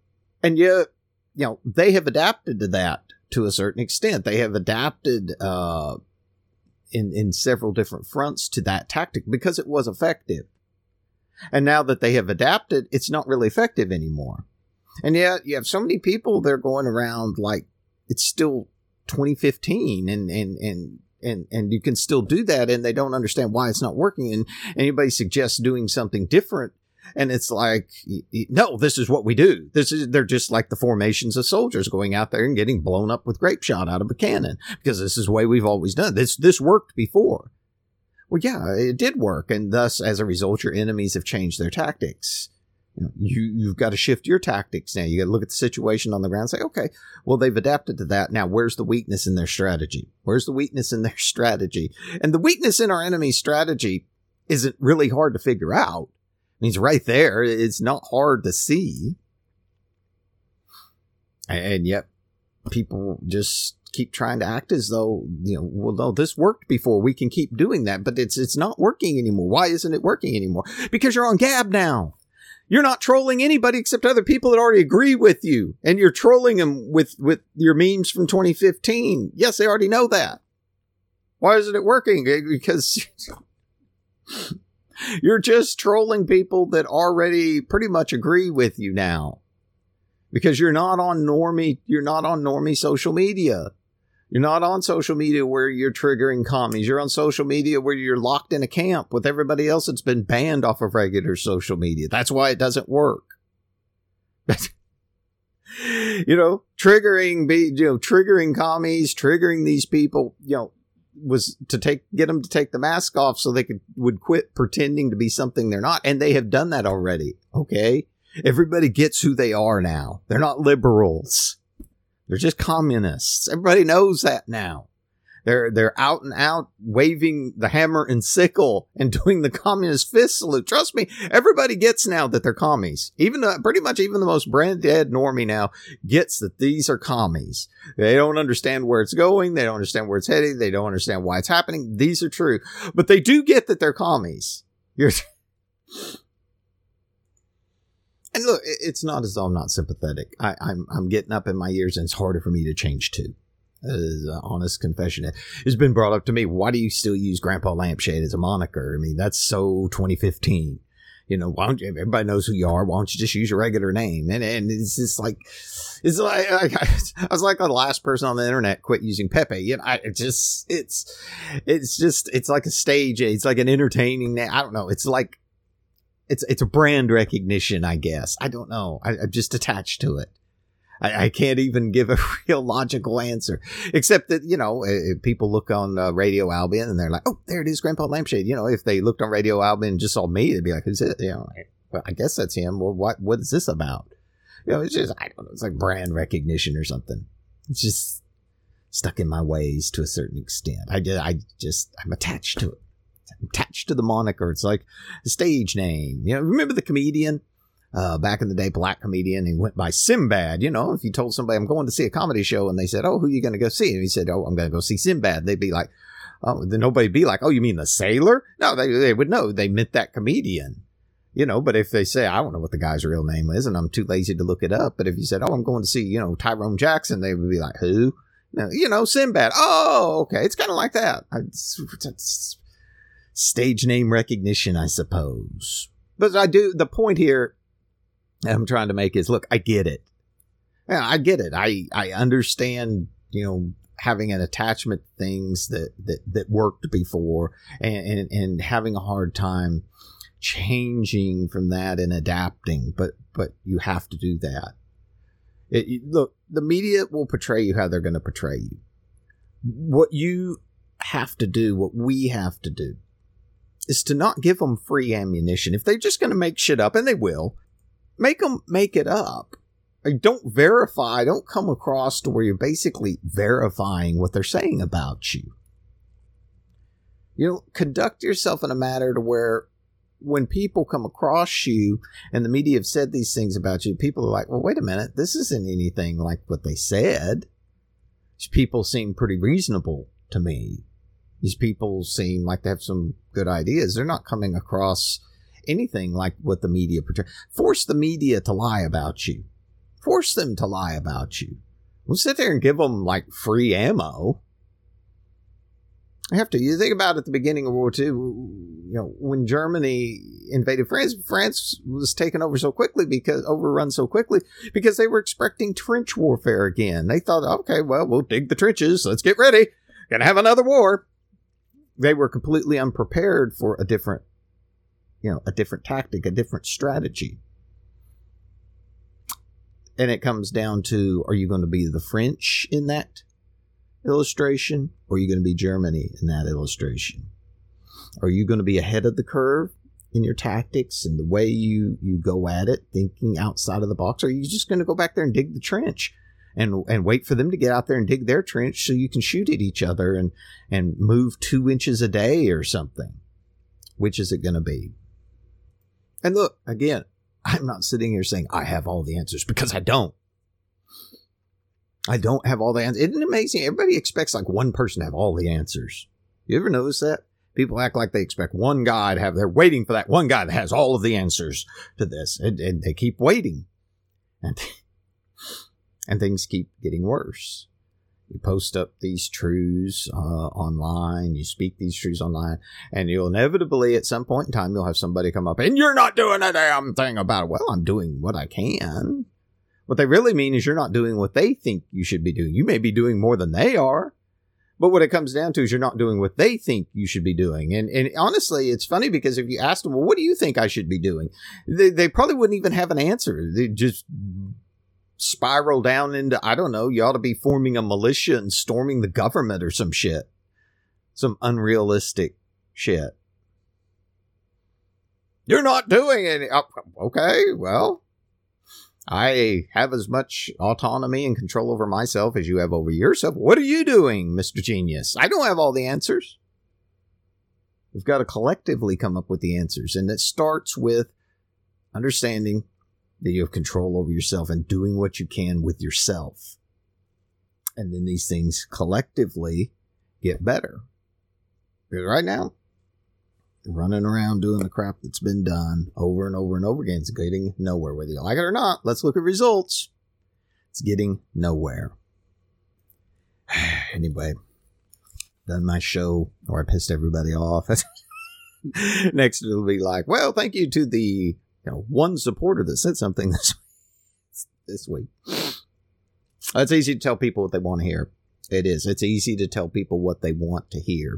And yet, you know, they have adapted to that to a certain extent. They have adapted uh, in, in several different fronts to that tactic because it was effective. And now that they have adapted, it's not really effective anymore. And yet you have so many people that are going around like it's still twenty fifteen and, and, and, and, and you can still do that and they don't understand why it's not working. And anybody suggests doing something different. And it's like, no, this is what we do. This is, they're just like the formations of soldiers going out there and getting blown up with grape shot out of a cannon because this is the way we've always done. This, this worked before. Well, yeah, it did work. And thus, as a result, your enemies have changed their tactics. You know, you, you've got to shift your tactics now. You got to look at the situation on the ground and say, okay, well, they've adapted to that. Now, where's the weakness in their strategy? Where's the weakness in their strategy? And the weakness in our enemy's strategy isn't really hard to figure out. I mean, it's right there. It's not hard to see. And yet, people just keep trying to act as though, you know, well, no, this worked before. We can keep doing that, but it's it's not working anymore. Why isn't it working anymore? Because you're on Gab now. You're not trolling anybody except other people that already agree with you. And you're trolling them with, with your memes from twenty fifteen. Yes, they already know that. Why isn't it working? Because you're just trolling people that already pretty much agree with you now. Because you're not on normie, you're not on normie social media. You're not on social media where you're triggering commies. You're on social media where you're locked in a camp with everybody else that's been banned off of regular social media. That's why it doesn't work. You know, triggering, you know, triggering commies, triggering these people, you know, was to take, get them to take the mask off so they could, would quit pretending to be something they're not. And they have done that already. Okay. Everybody gets who they are now. They're not liberals. They're just communists. Everybody knows that now. They're they're out and out waving the hammer and sickle and doing the communist fist salute. Trust me, everybody gets now that they're commies. Even the, pretty much even the most brand dead normie now gets that these are commies. They don't understand where it's going. They don't understand where it's heading. They don't understand why it's happening. These are true. But they do get that they're commies. You're And look, it's not as though I'm not sympathetic. I, I'm I'm getting up in my years, and it's harder for me to change too. That is an honest confession. It's been brought up to me. Why do you still use Grandpa Lampshade as a moniker? I mean, that's so twenty fifteen. You know, why don't you? Everybody knows who you are. Why don't you just use your regular name? And and it's just like, it's like I, I was like the last person on the internet quit using Pepe. You know, I it just it's it's just it's like a stage. It's like an entertaining name. I don't know. It's like. It's it's a brand recognition, I guess. I don't know. I, I'm just attached to it. I, I can't even give a real logical answer, except that, you know, uh, people look on uh, Radio Albion and they're like, oh, there it is, Grandpa Lampshade. You know, if they looked on Radio Albion and just saw me, they'd be like, who's it? You know, like, well, I guess that's him. Well, what what is this about? You know, it's just, I don't know. It's like brand recognition or something. It's just stuck in my ways to a certain extent. I just, I just I'm attached to it. Attached to the moniker. It's like a stage name. You know, remember the comedian uh, back in the day, black comedian, he went by Sinbad. You know, if you told somebody I'm going to see a comedy show and they said, oh, who are you going to go see? And he said, oh, I'm going to go see Sinbad. They'd be like, oh, then nobody'd be like, oh, you mean the sailor? No, they, they would know. They meant that comedian. You know, but if they say, I don't know what the guy's real name is and I'm too lazy to look it up. But if you said, oh, I'm going to see, you know, Tyrone Jackson, they would be like, who? No, you know, Sinbad. Oh, okay. It's kind of like that. I, it's, it's, stage name recognition, I suppose. But I do, the point here I'm trying to make is, look, I get it. Yeah, I get it. I, I understand, you know, having an attachment to things that, that, that worked before and, and, and having a hard time changing from that and adapting. But, but you have to do that. It, you, look, the media will portray you how they're going to portray you. What you have to do, what we have to do, is to not give them free ammunition. If they're just going to make shit up, and they will, make them make it up. Like, don't verify, don't come across to where you're basically verifying what they're saying about you. You know, conduct yourself in a manner to where when people come across you and the media have said these things about you, people are like, well, wait a minute, this isn't anything like what they said. These people seem pretty reasonable to me. These people seem like they have some good ideas. They're not coming across anything like what the media portrays. Force the media to lie about you. Force them to lie about you. Don't sit there and give them, like, free ammo. I have to. You think about at the beginning of World War Two, you know, when Germany invaded France, France was taken over so quickly because, overrun so quickly because they were expecting trench warfare again. They thought, okay, well, we'll dig the trenches. Let's get ready. Gonna have another war. They were completely unprepared for a different, you know, a different tactic, a different strategy. And it comes down to, are you going to be the French in that illustration, or are you going to be Germany in that illustration? Are you going to be ahead of the curve in your tactics and the way you, you go at it, thinking outside of the box? Or are you just going to go back there and dig the trench and and wait for them to get out there and dig their trench so you can shoot at each other and, and move two inches a day or something? Which is it going to be? And look, again, I'm not sitting here saying I have all the answers, because I don't. I don't have all the answers. Isn't it amazing? Everybody expects like one person to have all the answers. You ever notice that? People act like they expect one guy to have, they're waiting for that one guy that has all of the answers to this. And, and they keep waiting. And, and things keep getting worse. You post up these truths uh, online, you speak these truths online, and you'll inevitably at some point in time, you'll have somebody come up, and you're not doing a damn thing about it. Well, I'm doing what I can. What they really mean is you're not doing what they think you should be doing. You may be doing more than they are, but what it comes down to is you're not doing what they think you should be doing. And and honestly, it's funny because if you ask them, well, what do you think I should be doing? They, they probably wouldn't even have an answer. They just spiral down into, I don't know, you ought to be forming a militia and storming the government or some shit. Some unrealistic shit. You're not doing it. Oh, okay, well, I have as much autonomy and control over myself as you have over yourself. What are you doing, Mister Genius? I don't have all the answers. We've got to collectively come up with the answers. And it starts with understanding that you have control over yourself and doing what you can with yourself. And then these things collectively get better. Because right now, running around doing the crap that's been done over and over and over again is getting nowhere. Whether you like it or not, let's look at results. It's getting nowhere. Anyway, done my show, or I pissed everybody off. Next it'll be like, well, thank you to the you know, one supporter that said something this, this week. It's easy to tell people what they want to hear. It is. It's easy to tell people what they want to hear.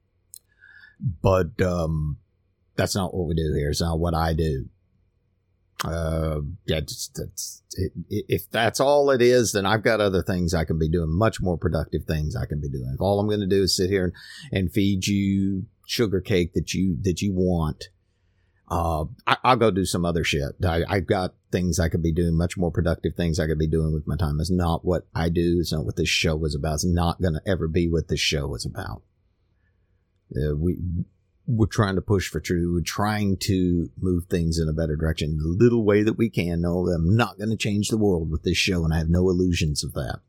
But um, that's not what we do here. It's not what I do. Uh, that's, that's, it, if that's all it is, then I've got other things I can be doing, much more productive things I can be doing. If all I'm going to do is sit here and, and feed you sugar cake that you that you want, uh, I, I'll go do some other shit. I, I've got things I could be doing, much more productive things I could be doing with my time. It's not what I do. It's not what this show is about. It's not going to ever be what this show is about. Uh, we, we're trying to push for truth. We're trying to move things in a better direction, the little way that we can. No, I'm not going to change the world with this show, and I have no illusions of that.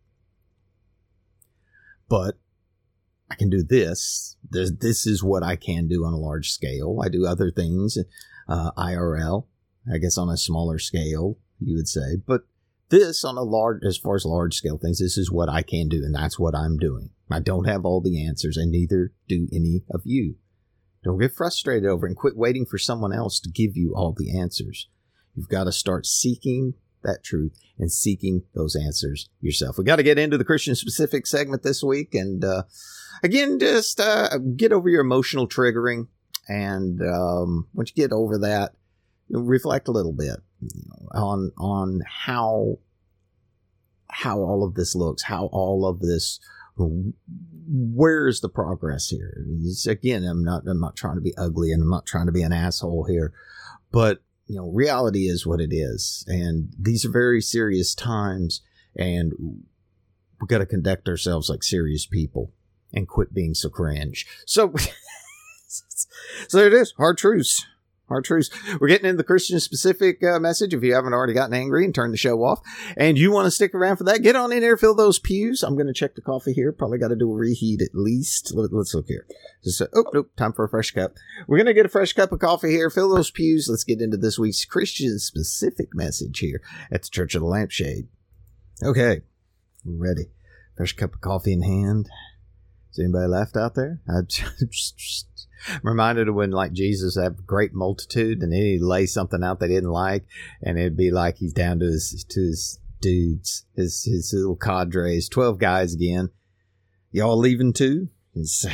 But I can do this. There's, this is what I can do on a large scale. I do other things, uh, I R L, I guess on a smaller scale, you would say. But this on a large, as far as large scale things, this is what I can do, and that's what I'm doing. I don't have all the answers, and neither do any of you. Don't get frustrated over it and quit waiting for someone else to give you all the answers. You've got to start seeking that truth and seeking those answers yourself. We got to get into the Christian specific segment this week. And uh, again, just uh, get over your emotional triggering. And um, once you get over that, reflect a little bit you know, on on how how all of this looks, how all of this. Where is the progress here? It's, again, I'm not, I'm not trying to be ugly and I'm not trying to be an asshole here, but you know, reality is what it is. And these are very serious times, and we've got to conduct ourselves like serious people and quit being so cringe. So, so there it is. Hard truths, hard truths. We're getting into the Christian-specific uh, message. If you haven't already gotten angry and turned the show off, and you want to stick around for that, get on in there, fill those pews. I'm going to check the coffee here. Probably got to do a reheat at least. Let's look here. Just, uh, oh, nope, time for a fresh cup. We're going to get a fresh cup of coffee here, fill those pews. Let's get into this week's Christian-specific message here at the Church of the Lampshade. Okay, we're ready. Fresh cup of coffee in hand. Has anybody laughed out there? I just, just reminded of when, like, Jesus had a great multitude, and then he'd lay something out they didn't like, and it'd be like he's down to his to his dudes, his his little cadres, twelve guys again. Y'all leaving too? It's,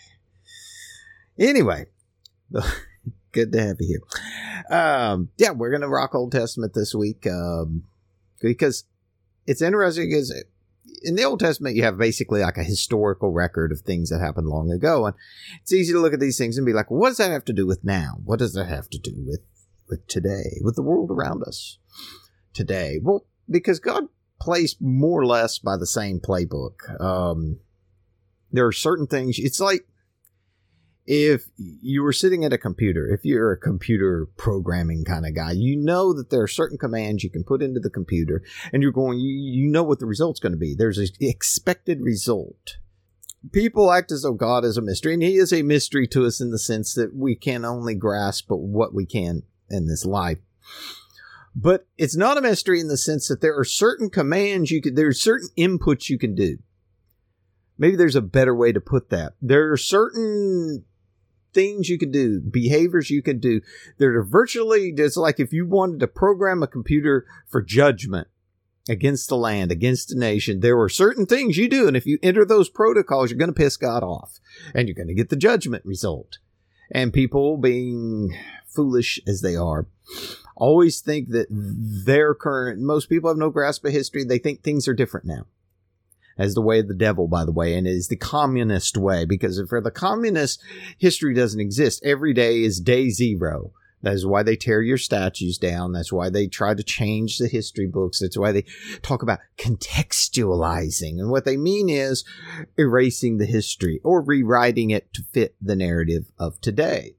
anyway, good to have you here. Um, yeah, we're gonna rock Old Testament this week um, because it's interesting. Is it? In the Old Testament, you have basically like a historical record of things that happened long ago. And it's easy to look at these things and be like, well, what does that have to do with now? What does that have to do with, with today, with the world around us today? Well, because God plays more or less by the same playbook. Um, there are certain things, it's like if you were sitting at a computer, if you're a computer programming kind of guy, you know that there are certain commands you can put into the computer, and you're going, you, you know what the result's going to be. There's an expected result. People act as though God is a mystery, and he is a mystery to us in the sense that we can only grasp what we can in this life. But it's not a mystery in the sense that there are certain commands you can, there are certain inputs you can do. Maybe there's a better way to put that. There are certain things you can do, behaviors you can do. They're virtually, it's like if you wanted to program a computer for judgment against the land, against the nation, there were certain things you do. And if you enter those protocols, you're going to piss God off and you're going to get the judgment result. And people, being foolish as they are, always think that their current, most people have no grasp of history. They think things are different now. As the way of the devil, by the way, and it is the communist way, because for the communists, history doesn't exist. Every day is day zero. That is why they tear your statues down. That's why they try to change the history books. That's why they talk about contextualizing. And what they mean is erasing the history or rewriting it to fit the narrative of today.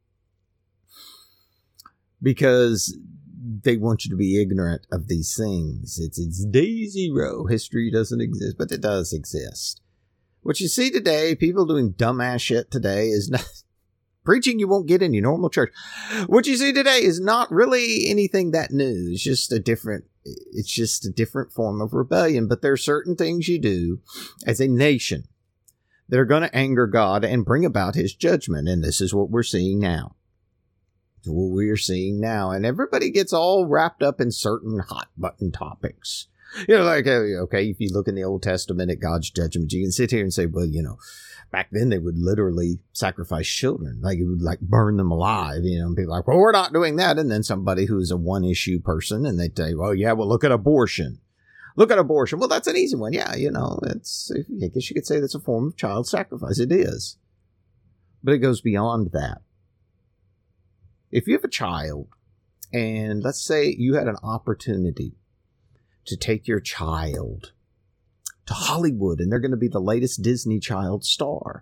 Because they want you to be ignorant of these things. It's, it's day zero. History doesn't exist, but it does exist. What you see today, people doing dumbass shit today is not preaching you won't get in your normal church. What you see today is not really anything that new. It's just a different, it's just a different form of rebellion. But there are certain things you do as a nation that are going to anger God and bring about his judgment. And this is what we're seeing now. What we're seeing now, and everybody gets all wrapped up in certain hot button topics. You know, like, okay, if you look in the Old Testament at God's judgment, you can sit here and say, well, you know, back then they would literally sacrifice children, like it would like burn them alive, you know, and be like, well, we're not doing that. And then somebody who's a one issue person, and they say, well, yeah, well, look at abortion. Look at abortion. Well, that's an easy one. Yeah, you know, it's, I guess you could say that's a form of child sacrifice. It is. But it goes beyond that. If you have a child, and let's say you had an opportunity to take your child to Hollywood, and they're going to be the latest Disney child star,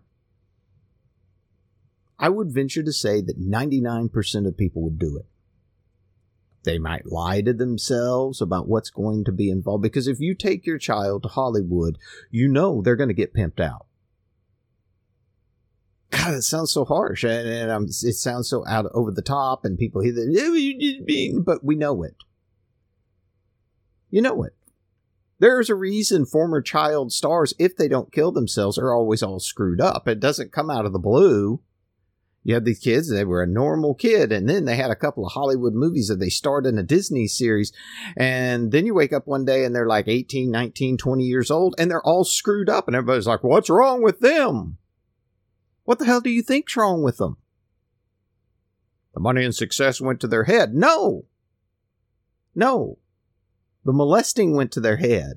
I would venture to say that ninety-nine percent of people would do it. They might lie to themselves about what's going to be involved, because if you take your child to Hollywood, you know they're going to get pimped out. God, it sounds so harsh, and, and um, it sounds so out over the top, and people hear that, but we know it. You know it. There's a reason former child stars, if they don't kill themselves, are always all screwed up. It doesn't come out of the blue. You have these kids, they were a normal kid, and then they had a couple of Hollywood movies that they starred in a Disney series, and then you wake up one day and they're like eighteen, nineteen, twenty years old, and they're all screwed up, and everybody's like, what's wrong with them? What the hell do you think's wrong with them? The money and success went to their head. No. No. The molesting went to their head.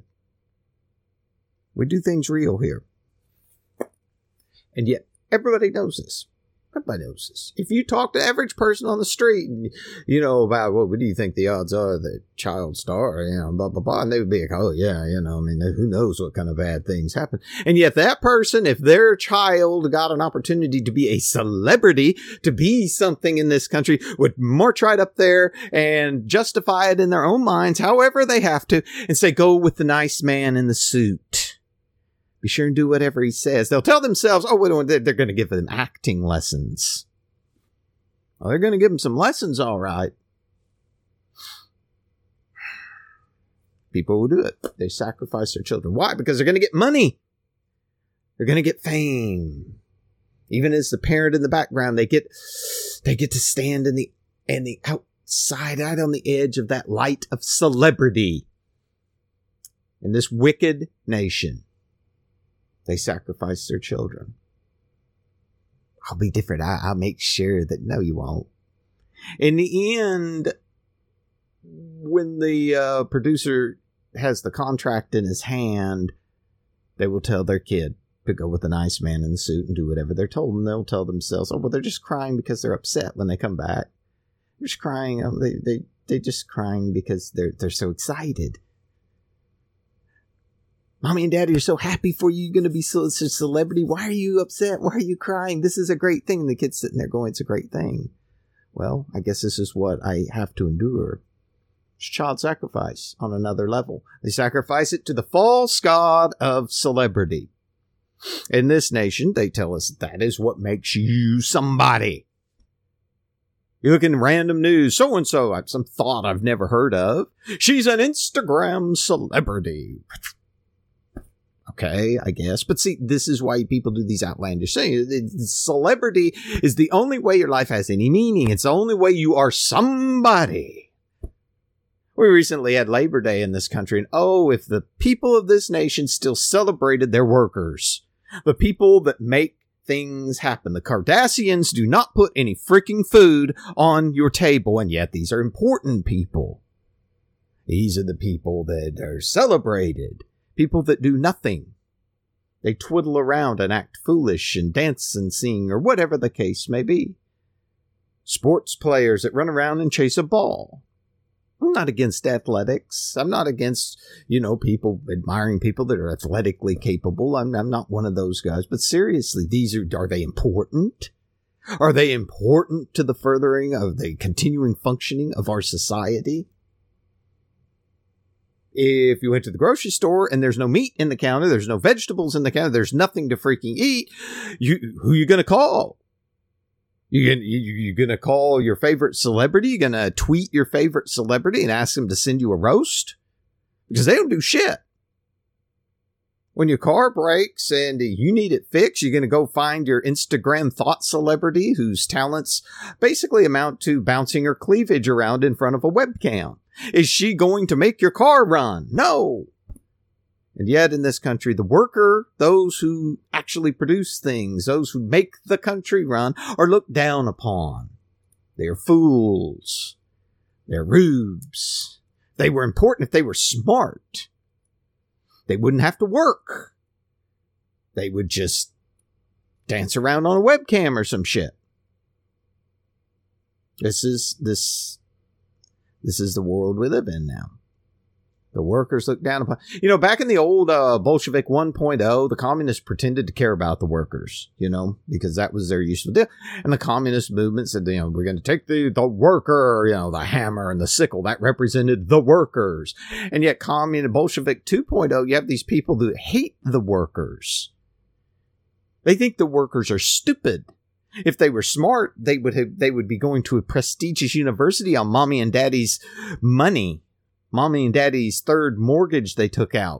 We do things real here. And yet, everybody knows this. Everybody knows this. If you talk to the average person on the street, and, you know, about well, what do you think the odds are that child star, you know, blah, blah, blah, and they would be like, oh, yeah, you know, I mean, who knows what kind of bad things happen. And yet that person, if their child got an opportunity to be a celebrity, to be something in this country, would march right up there and justify it in their own minds, however they have to, and say, go with the nice man in the suit. Be sure and do whatever he says. They'll tell themselves, oh, we don't, they're going to give them acting lessons. Well, they're going to give them some lessons, all right. People will do it. They sacrifice their children. Why? Because they're going to get money. They're going to get fame. Even as the parent in the background, they get they get to stand in the in the outside, out on the edge of that light of celebrity. In this wicked nation, they sacrifice their children. I'll be different. I, I'll make sure that, no, you won't. In the end, when the uh, producer has the contract in his hand, they will tell their kid to go with the nice man in the suit and do whatever they're told. And they'll tell themselves, oh, well, they're just crying because they're upset when they come back. They're just crying. Um, they, they, they're just crying because they're, they're so excited. Mommy and Daddy are so happy for you. You're going to be so, such a celebrity. Why are you upset? Why are you crying? This is a great thing. And the kid's sitting there going, it's a great thing. Well, I guess this is what I have to endure. It's child sacrifice on another level. They sacrifice it to the false god of celebrity. In this nation, they tell us that is what makes you somebody. You look in random news, so-and-so, some thought I've never heard of. She's an Instagram celebrity. Okay, I guess. But see, this is why people do these outlandish things. Celebrity is the only way your life has any meaning. It's the only way you are somebody. We recently had Labor Day in this country, and oh, if the people of this nation still celebrated their workers, the people that make things happen. The Kardashians do not put any freaking food on your table, and yet these are important people. These are the people that are celebrated. People that do nothing. They twiddle around and act foolish and dance and sing or whatever the case may be. Sports players that run around and chase a ball. I'm not against athletics. I'm not against, you know, people admiring people that are athletically capable. I'm, I'm not one of those guys. But seriously, these are, are they important? Are they important to the furthering of the continuing functioning of our society? If you went to the grocery store and there's no meat in the counter, there's no vegetables in the counter, there's nothing to freaking eat, you who you going to call? You gonna, you, you going to call your favorite celebrity? You going to tweet your favorite celebrity and ask them to send you a roast? Because they don't do shit. When your car breaks and you need it fixed, you're going to go find your Instagram thought celebrity whose talents basically amount to bouncing her cleavage around in front of a webcam. Is she going to make your car run? No. And yet in this country, the worker, those who actually produce things, those who make the country run, are looked down upon. They are fools. They're rubes. They were important if they were smart. They wouldn't have to work. They would just dance around on a webcam or some shit. This is, this... This is the world we live in now. The workers look down upon... You know, back in the old uh, Bolshevik one point oh, the communists pretended to care about the workers, you know, because that was their useful deal. And the communist movement said, you know, we're going to take the, the worker, you know, the hammer and the sickle. That represented the workers. And yet, communist Bolshevik two point oh, you have these people that hate the workers. They think the workers are stupid. If they were smart, they would have, they would be going to a prestigious university on mommy and daddy's money. Mommy and daddy's third mortgage they took out.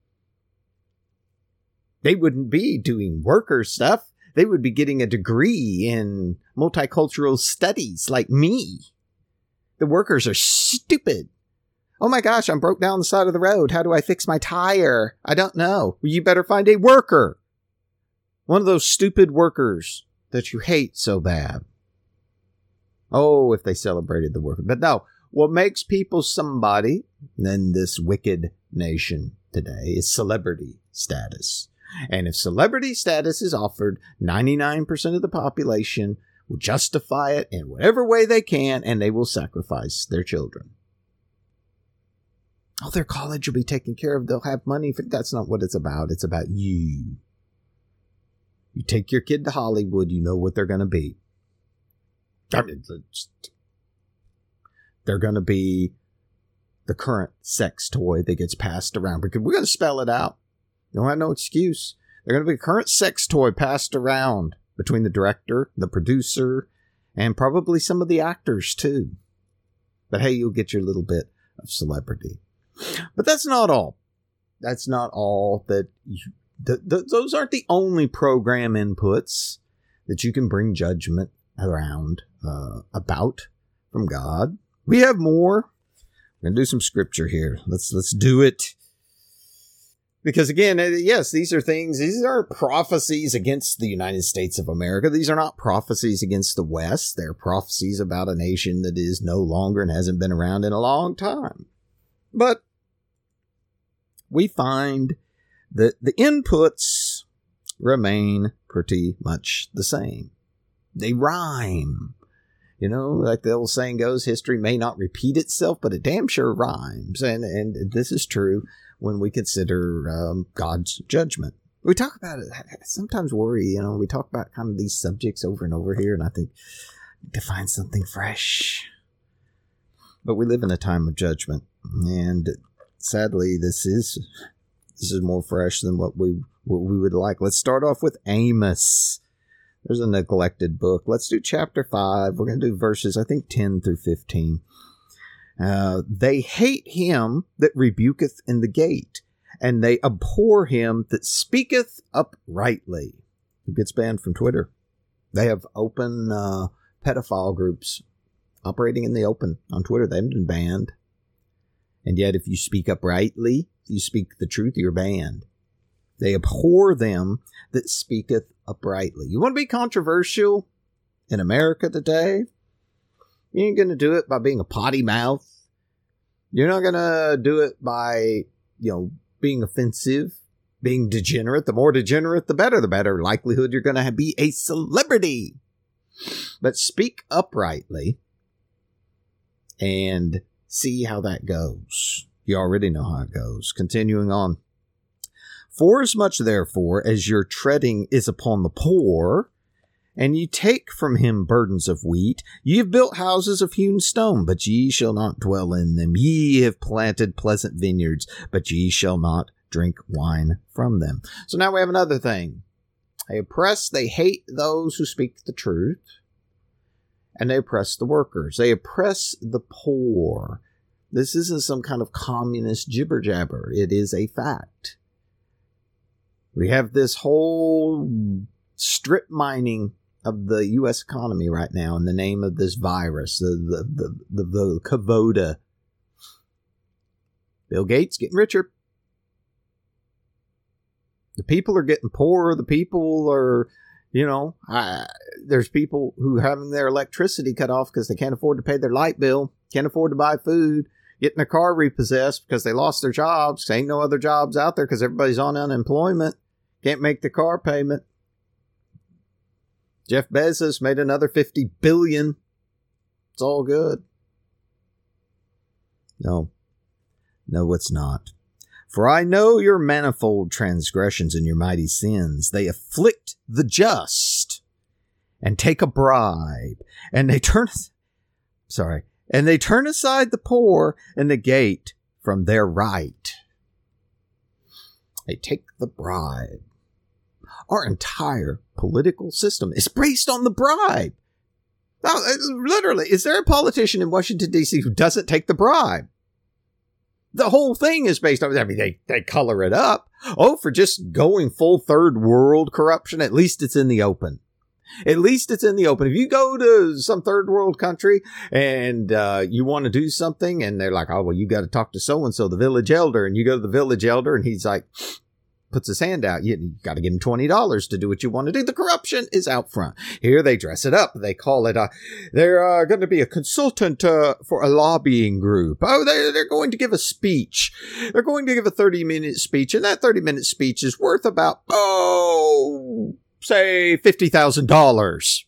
They wouldn't be doing worker stuff. They would be getting a degree in multicultural studies like me. The workers are stupid. Oh my gosh, I'm broke down the side of the road. How do I fix my tire? I don't know. Well, you better find a worker. One of those stupid workers that you hate so bad. Oh, if they celebrated the worker. But no, what makes people somebody in this wicked nation today is celebrity status. And if celebrity status is offered, ninety-nine percent of the population will justify it in whatever way they can, and they will sacrifice their children. Oh, their college will be taken care of. They'll have money. For, that's not what it's about. It's about you. You take your kid to Hollywood, you know what they're going to be. I mean, they're going to be the current sex toy that gets passed around. Because we're going to spell it out. You don't have no excuse. They're going to be a current sex toy passed around between the director, the producer, and probably some of the actors too. But hey, you'll get your little bit of celebrity. But that's not all. That's not all that you, th- th- those aren't the only program inputs that you can bring judgment around uh, about from God. We have more. We're going to do some scripture here. Let's let's do it. Because again, yes, these are things, these are prophecies against the United States of America. These are not prophecies against the West. They're prophecies about a nation that is no longer and hasn't been around in a long time. But we find that the inputs remain pretty much the same. They rhyme. You know, like the old saying goes, history may not repeat itself, but it damn sure rhymes. And, and this is true when we consider um, God's judgment. We talk about it, I sometimes worry, you know, we talk about kind of these subjects over and over here, and I think to find something fresh. But we live in a time of judgment, and sadly, this is this is more fresh than what we what we would like. Let's start off with Amos. There's a neglected book. Let's do chapter five. We're going to do verses, I think, ten through fifteen. Uh, they hate him that rebuketh in the gate, and they abhor him that speaketh uprightly. Who gets banned from Twitter? They have open uh, pedophile groups operating in the open on Twitter. They haven't been banned. And yet, if you speak uprightly, you speak the truth, you're banned. They abhor them that speaketh uprightly. You want to be controversial in America today? You ain't going to do it by being a potty mouth. You're not going to do it by, you know, being offensive, being degenerate. The more degenerate, the better. The better likelihood you're going to be a celebrity. But speak uprightly and see how that goes. You already know how it goes. Continuing on. Forasmuch therefore as your treading is upon the poor, and ye take from him burdens of wheat, ye have built houses of hewn stone, but ye shall not dwell in them. Ye have planted pleasant vineyards, but ye shall not drink wine from them. So now we have another thing. They oppress, they hate those who speak the truth, and they oppress the workers. They oppress the poor. This isn't some kind of communist jibber jabber. It is a fact. We have this whole strip mining of the U S economy right now in the name of this virus, the the the, the, the Kavoda. Bill Gates getting richer. The people are getting poorer. The people are, you know, I, there's people who are having their electricity cut off because they can't afford to pay their light bill, can't afford to buy food, getting their car repossessed because they lost their jobs. Ain't no other jobs out there because everybody's on unemployment. Can't make the car payment. Jeff Bezos made another fifty billion dollars. It's all good. No. No, it's not. For I know your manifold transgressions and your mighty sins. They afflict the just and take a bribe. And they turn, sorry, and they turn aside the poor and negate from their right. They take the bribe. Our entire political system is based on the bribe. Now, literally, is there a politician in Washington, D C who doesn't take the bribe? The whole thing is based on, I mean, they, they color it up. Oh, for just going full third world corruption, at least it's in the open. At least it's in the open. If you go to some third world country and uh, you want to do something and they're like, oh, well, you got to talk to so-and-so, the village elder. And you go to the village elder and he's like, puts his hand out. You, you got to give him twenty dollars to do what you want to do. The corruption is out front. Here they dress it up. They call it, a, they're uh, going to be a consultant uh, for a lobbying group. Oh, they're, they're going to give a speech. They're going to give a thirty minute speech. And that thirty minute speech is worth about, oh, say fifty thousand dollars.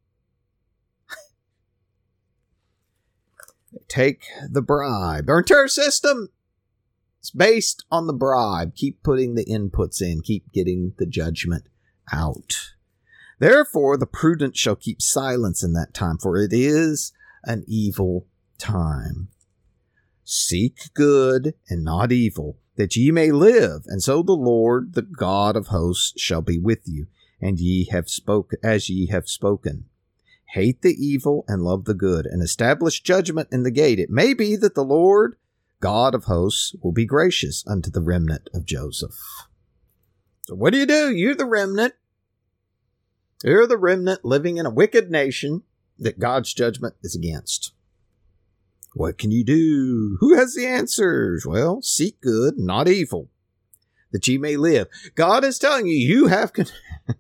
Take the bribe. Our entire system is based on the bribe. Keep putting the inputs in. Keep getting the judgment out. Therefore, the prudent shall keep silence in that time, for it is an evil time. Seek good and not evil, that ye may live, and so the Lord, the God of hosts, shall be with you, and ye have spoken as ye have spoken. Hate the evil and love the good, and establish judgment in the gate. It may be that the Lord, God of hosts, will be gracious unto the remnant of Joseph. So what do you do? You're the remnant. You're the remnant living in a wicked nation that God's judgment is against. What can you do? Who has the answers? Well, seek good, not evil, that ye may live. God is telling you, you have, con-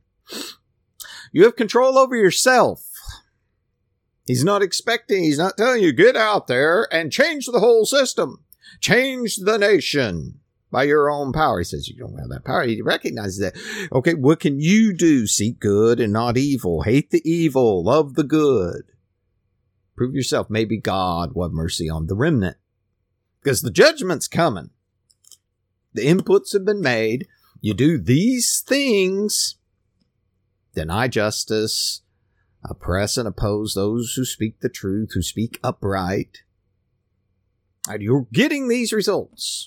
you have control over yourself. He's not expecting, he's not telling you, get out there and change the whole system. Change the nation by your own power. He says you don't have that power. He recognizes that. Okay, what can you do? Seek good and not evil. Hate the evil. Love the good. Prove yourself. Maybe God will have mercy on the remnant. Because the judgment's coming. The inputs have been made. You do these things. Deny justice. Oppress and oppose those who speak the truth, who speak upright. And you're getting these results.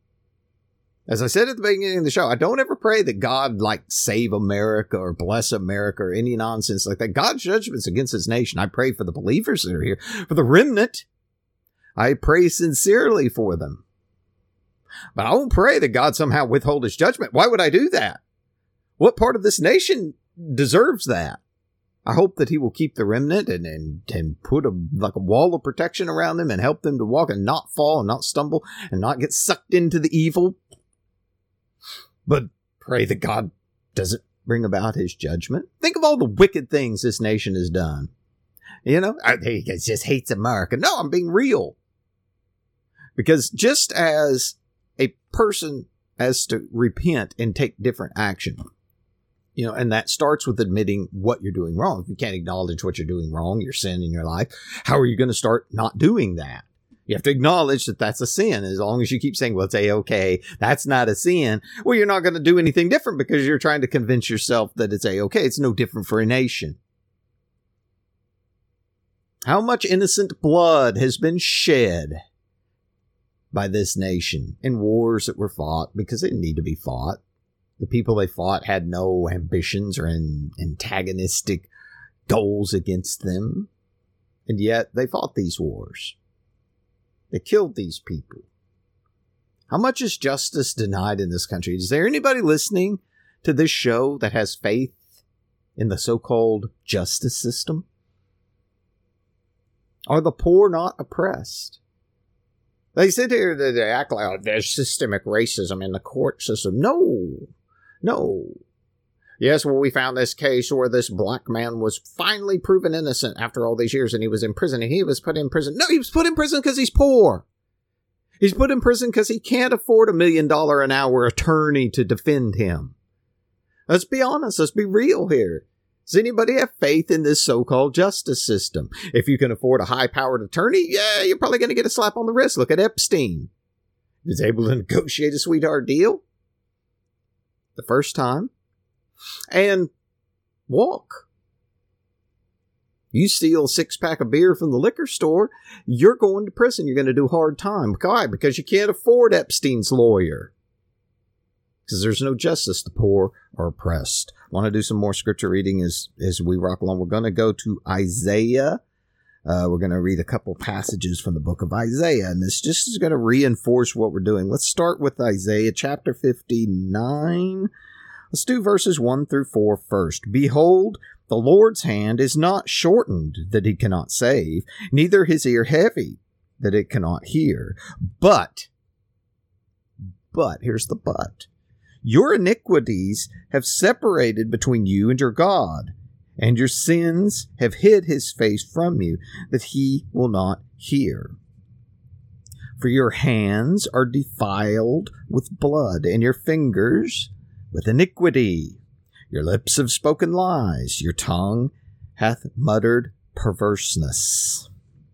As I said at the beginning of the show, I don't ever pray that God, like, save America or bless America or any nonsense like that. God's judgment's against his nation. I pray for the believers that are here. For the remnant, I pray sincerely for them. But I won't pray that God somehow withhold his judgment. Why would I do that? What part of this nation deserves that? I hope that he will keep the remnant and, and, and put a, like a wall of protection around them and help them to walk and not fall and not stumble and not get sucked into the evil. But pray that God doesn't bring about his judgment. Think of all the wicked things this nation has done. You know, I, he just hates America. No, I'm being real. Because just as a person has to repent and take different action, you know, and that starts with admitting what you're doing wrong. If you can't acknowledge what you're doing wrong, your sin in your life, how are you going to start not doing that? You have to acknowledge that that's a sin. As long as you keep saying, well, it's A-okay, that's not a sin. Well, you're not going to do anything different because you're trying to convince yourself that it's A-okay. It's no different for a nation. How much innocent blood has been shed by this nation in wars that were fought because they didn't need to be fought? The people they fought had no ambitions or an antagonistic goals against them. And yet they fought these wars. They killed these people. How much is justice denied in this country? Is there anybody listening to this show that has faith in the so-called justice system? Are the poor not oppressed? They sit here, they act like there's systemic racism in the court system. No. No. Yes, well, we found this case where this black man was finally proven innocent after all these years, and he was in prison, and he was put in prison. No, he was put in prison because he's poor. He's put in prison because he can't afford a million dollar an hour attorney to defend him. Let's be honest. Let's be real here. Does anybody have faith in this so-called justice system? If you can afford a high-powered attorney, yeah, you're probably going to get a slap on the wrist. Look at Epstein. He was able to negotiate a sweetheart deal the first time and walk. You steal a six-pack of beer from the liquor store, you're going to prison. You're going to do hard time. Why? Because you can't afford Epstein's lawyer. Because there's no justice. The poor are oppressed. Want to do some more scripture reading as, as we rock along. We're going to go to Isaiah. Uh, we're going to read a couple passages from the book of Isaiah, and this just is going to reinforce what we're doing. Let's start with Isaiah chapter fifty-nine. Let's do verses one through four first. Behold, the Lord's hand is not shortened that he cannot save, neither his ear heavy that it cannot hear. But, but, here's the but. Your iniquities have separated between you and your God, and your sins have hid his face from you, that he will not hear. For your hands are defiled with blood, and your fingers with iniquity. Your lips have spoken lies, your tongue hath muttered perverseness.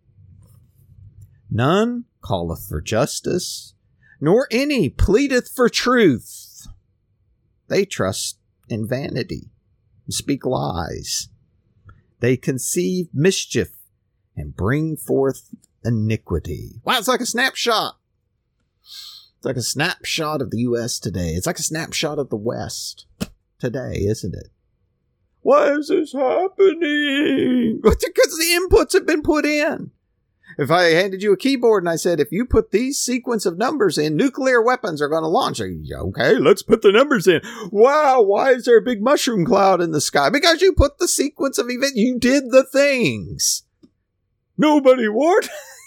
None calleth for justice, nor any pleadeth for truth. They trust in vanity, and speak lies. They conceive mischief, and bring forth iniquity. Wow, it's like a snapshot. It's like a snapshot of the U S today. It's like a snapshot of the West today, isn't it? Why is this happening? Because the inputs have been put in. If I handed you a keyboard and I said, if you put these sequence of numbers in, nuclear weapons are going to launch. Okay, let's put the numbers in. Wow, why is there a big mushroom cloud in the sky? Because you put the sequence of events. You did the things. Nobody warned.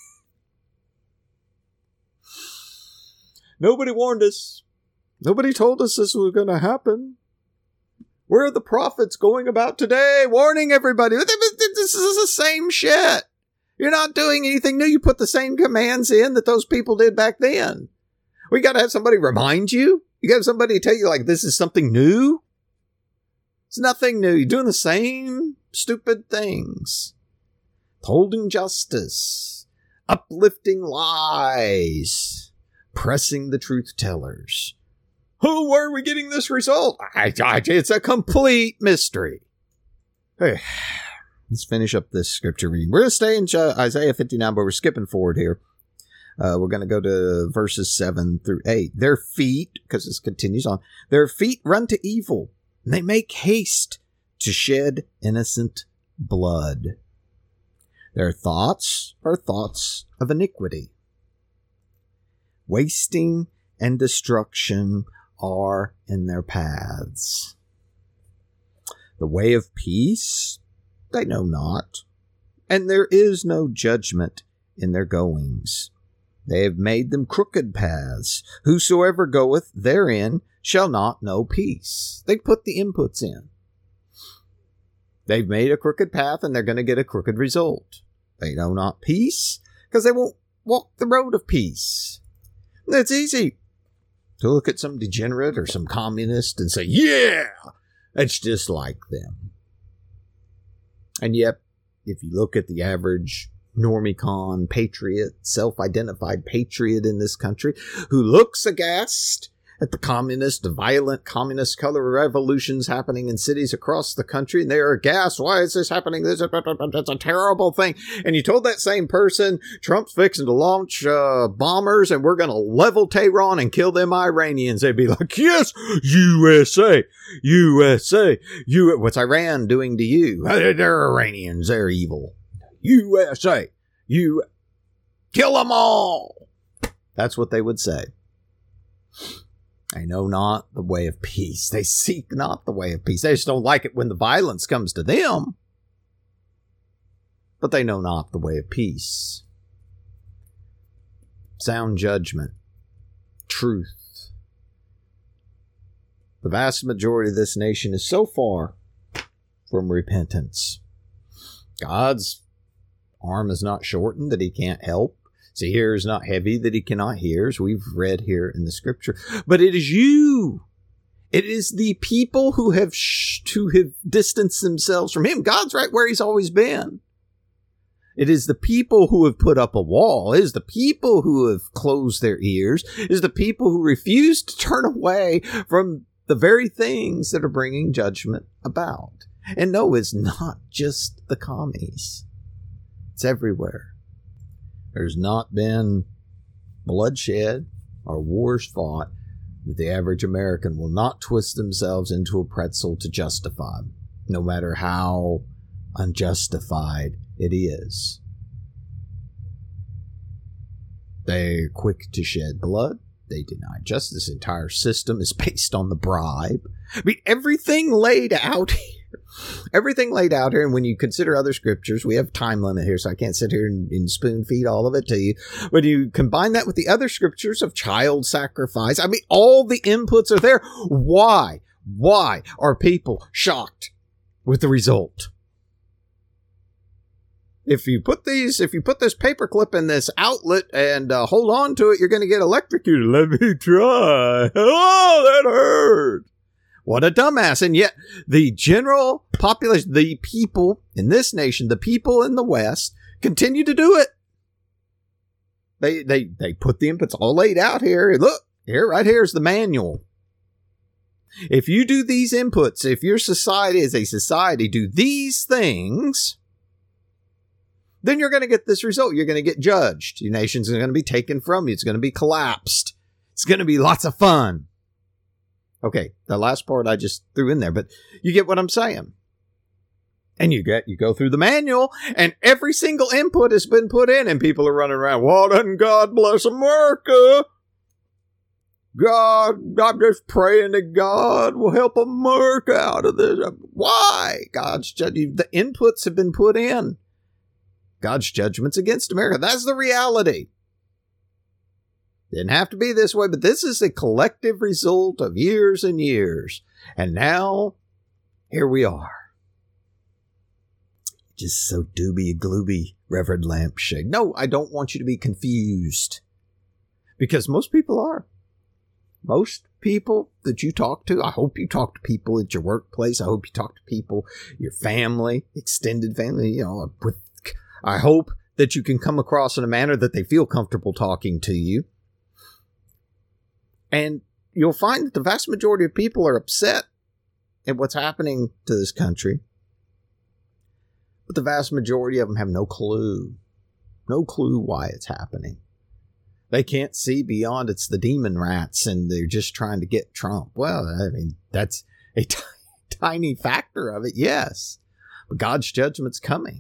Nobody warned us. Nobody told us this was going to happen. Where are the prophets going about today? Warning everybody. This is the same shit. You're not doing anything new. You put the same commands in that those people did back then. We got to have somebody remind you. You got to have somebody tell you, like, this is something new. It's nothing new. You're doing the same stupid things. Holding justice. Uplifting lies. Pressing the truth tellers. Who, where are we getting this result? I, I, it's a complete mystery. Hey, let's finish up this scripture reading. We're going to stay in Isaiah fifty-nine, but we're skipping forward here. Uh, we're going to go to verses seven through eight. Their feet, because this continues on, their feet run to evil, and they make haste to shed innocent blood. Their thoughts are thoughts of iniquity. Wasting and destruction are in their paths. The way of peace they know not, and there is no judgment in their goings. They have made them crooked paths. Whosoever goeth therein shall not know peace. They put the inputs in. They've made a crooked path, and they're going to get a crooked result. They know not peace, because they won't walk the road of peace. It's easy to look at some degenerate or some communist and say, yeah, it's just like them. And yet, if you look at the average normie-con patriot, self-identified patriot in this country, who looks aghast at the communist, the violent communist color revolutions happening in cities across the country, and they are aghast. Why is this happening? This is a terrible thing. And you told that same person, Trump's fixing to launch uh, bombers, and we're going to level Tehran and kill them Iranians. They'd be like, yes, U S A, U S A, U- what's Iran doing to you? They're Iranians. They're evil. U S A, you kill them all. That's what they would say. They know not the way of peace. They seek not the way of peace. They just don't like it when the violence comes to them. But they know not the way of peace. Sound judgment. Truth. The vast majority of this nation is so far from repentance. God's arm is not shortened that he can't help. His ear is not heavy that he cannot hear, as we've read here in the scripture. But it is you. It is the people who have sh- who have distanced themselves from him. God's right where he's always been. It is the people who have put up a wall. It is the people who have closed their ears. It is the people who refuse to turn away from the very things that are bringing judgment about. And no, it's not just the commies. It's everywhere. There's not been bloodshed or wars fought that the average American will not twist themselves into a pretzel to justify, no matter how unjustified it is. They're quick to shed blood. They deny justice. This entire system is based on the bribe. I mean, everything laid out here. Everything laid out here, and when you consider other scriptures, we have time limit here, so I can't sit here and, and spoon feed all of it to you. When you combine that with the other scriptures of child sacrifice, I mean, all the inputs are there. Why? Why are people shocked with the result? If you put these, if you put this paperclip in this outlet and uh, hold on to it, you're going to get electrocuted. Let me try. Oh, that hurt. What a dumbass. And yet the general population, the people in this nation, the people in the West continue to do it. They, they, they put the inputs all laid out here. Look, here, right here is the manual. If you do these inputs, if your society is a society, do these things, then you're going to get this result. You're going to get judged. Your nation's going to be taken from you. It's going to be collapsed. It's going to be lots of fun. Okay, the last part I just threw in there, but you get what I'm saying. And you get, you go through the manual, and every single input has been put in, and people are running around, well, doesn't God bless America? God, I'm just praying that God will help America out of this. Why? God's judgment, the inputs have been put in. God's judgment's against America. That's the reality. Didn't have to be this way, but this is a collective result of years and years. And now, here we are. Just so dooby glooby, Reverend Lampshade. No, I don't want you to be confused. Because most people are. Most people that you talk to, I hope you talk to people at your workplace. I hope you talk to people, your family, extended family, you know, with, I hope that you can come across in a manner that they feel comfortable talking to you. And you'll find that the vast majority of people are upset at what's happening to this country. But the vast majority of them have no clue. No clue why it's happening. They can't see beyond it's the demon rats and they're just trying to get Trump. Well, I mean, that's a t- tiny factor of it, yes. But God's judgment's coming.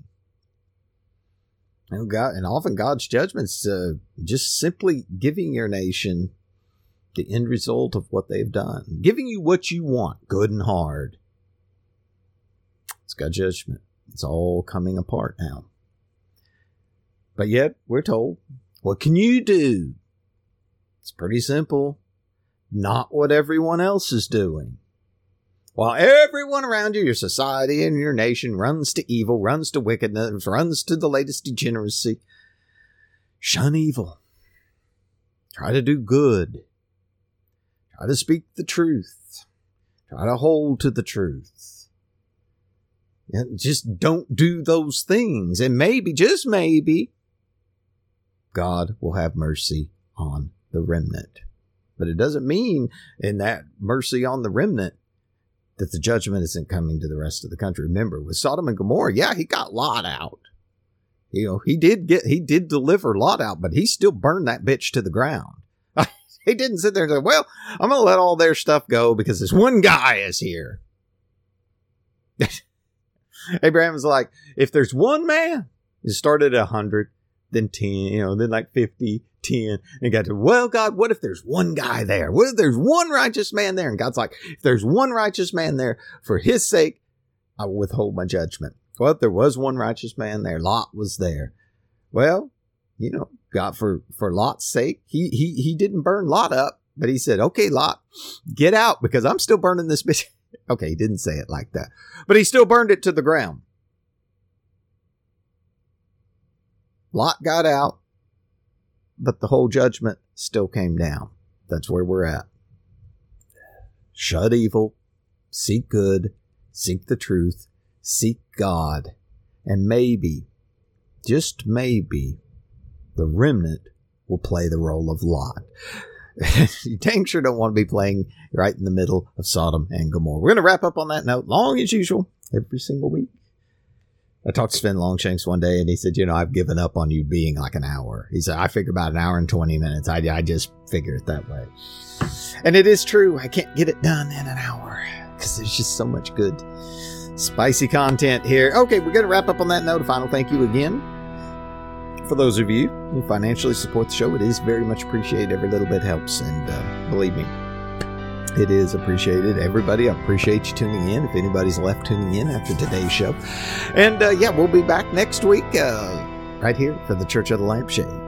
And, God, and often God's judgment's uh, just simply giving your nation the end result of what they've done. Giving you what you want, good and hard. It's God's judgment. It's all coming apart now. But yet, we're told, what can you do? It's pretty simple. Not what everyone else is doing. While everyone around you, your society and your nation, runs to evil, runs to wickedness, runs to the latest degeneracy, shun evil. Try to do good. Try to speak the truth. Try to hold to the truth. And just don't do those things. And maybe, just maybe, God will have mercy on the remnant. But it doesn't mean in that mercy on the remnant that the judgment isn't coming to the rest of the country. Remember, with Sodom and Gomorrah, yeah, he got Lot out. You know, he did get, he did deliver Lot out, but he still burned that bitch to the ground. He didn't sit there and say, well, I'm going to let all their stuff go because this one guy is here. Abraham was like, if there's one man, it started at one hundred, then ten, you know, then like fifty, ten, and got to, well, God, what if there's one guy there? What if there's one righteous man there? And God's like, if there's one righteous man there, for his sake, I will withhold my judgment. Well, there was one righteous man there. Lot was there. Well, you know, God, for, for Lot's sake, he, he, he didn't burn Lot up, but he said, okay, Lot, get out because I'm still burning this bitch. Okay, he didn't say it like that, but he still burned it to the ground. Lot got out, but the whole judgment still came down. That's where we're at. Shun evil, seek good, seek the truth, seek God, and maybe, just maybe, the remnant will play the role of Lot. You dang sure don't want to be playing right in the middle of Sodom and Gomorrah. We're going to wrap up on that note, long as usual, every single week. I talked to Sven Longshanks one day, and he said, you know, I've given up on you being like an hour. He said, I figure about an hour and twenty minutes. I, I just figure it that way. And it is true. I can't get it done in an hour because there's just so much good, spicy content here. Okay, we're going to wrap up on that note. A final thank you again for those of you who financially support the show, it is very much appreciated. Every little bit helps, and uh, believe me, it is appreciated. Everybody, I appreciate you tuning in. If anybody's left tuning in after today's show. And uh, yeah, we'll be back next week uh, right here for the Church of the Lampshade.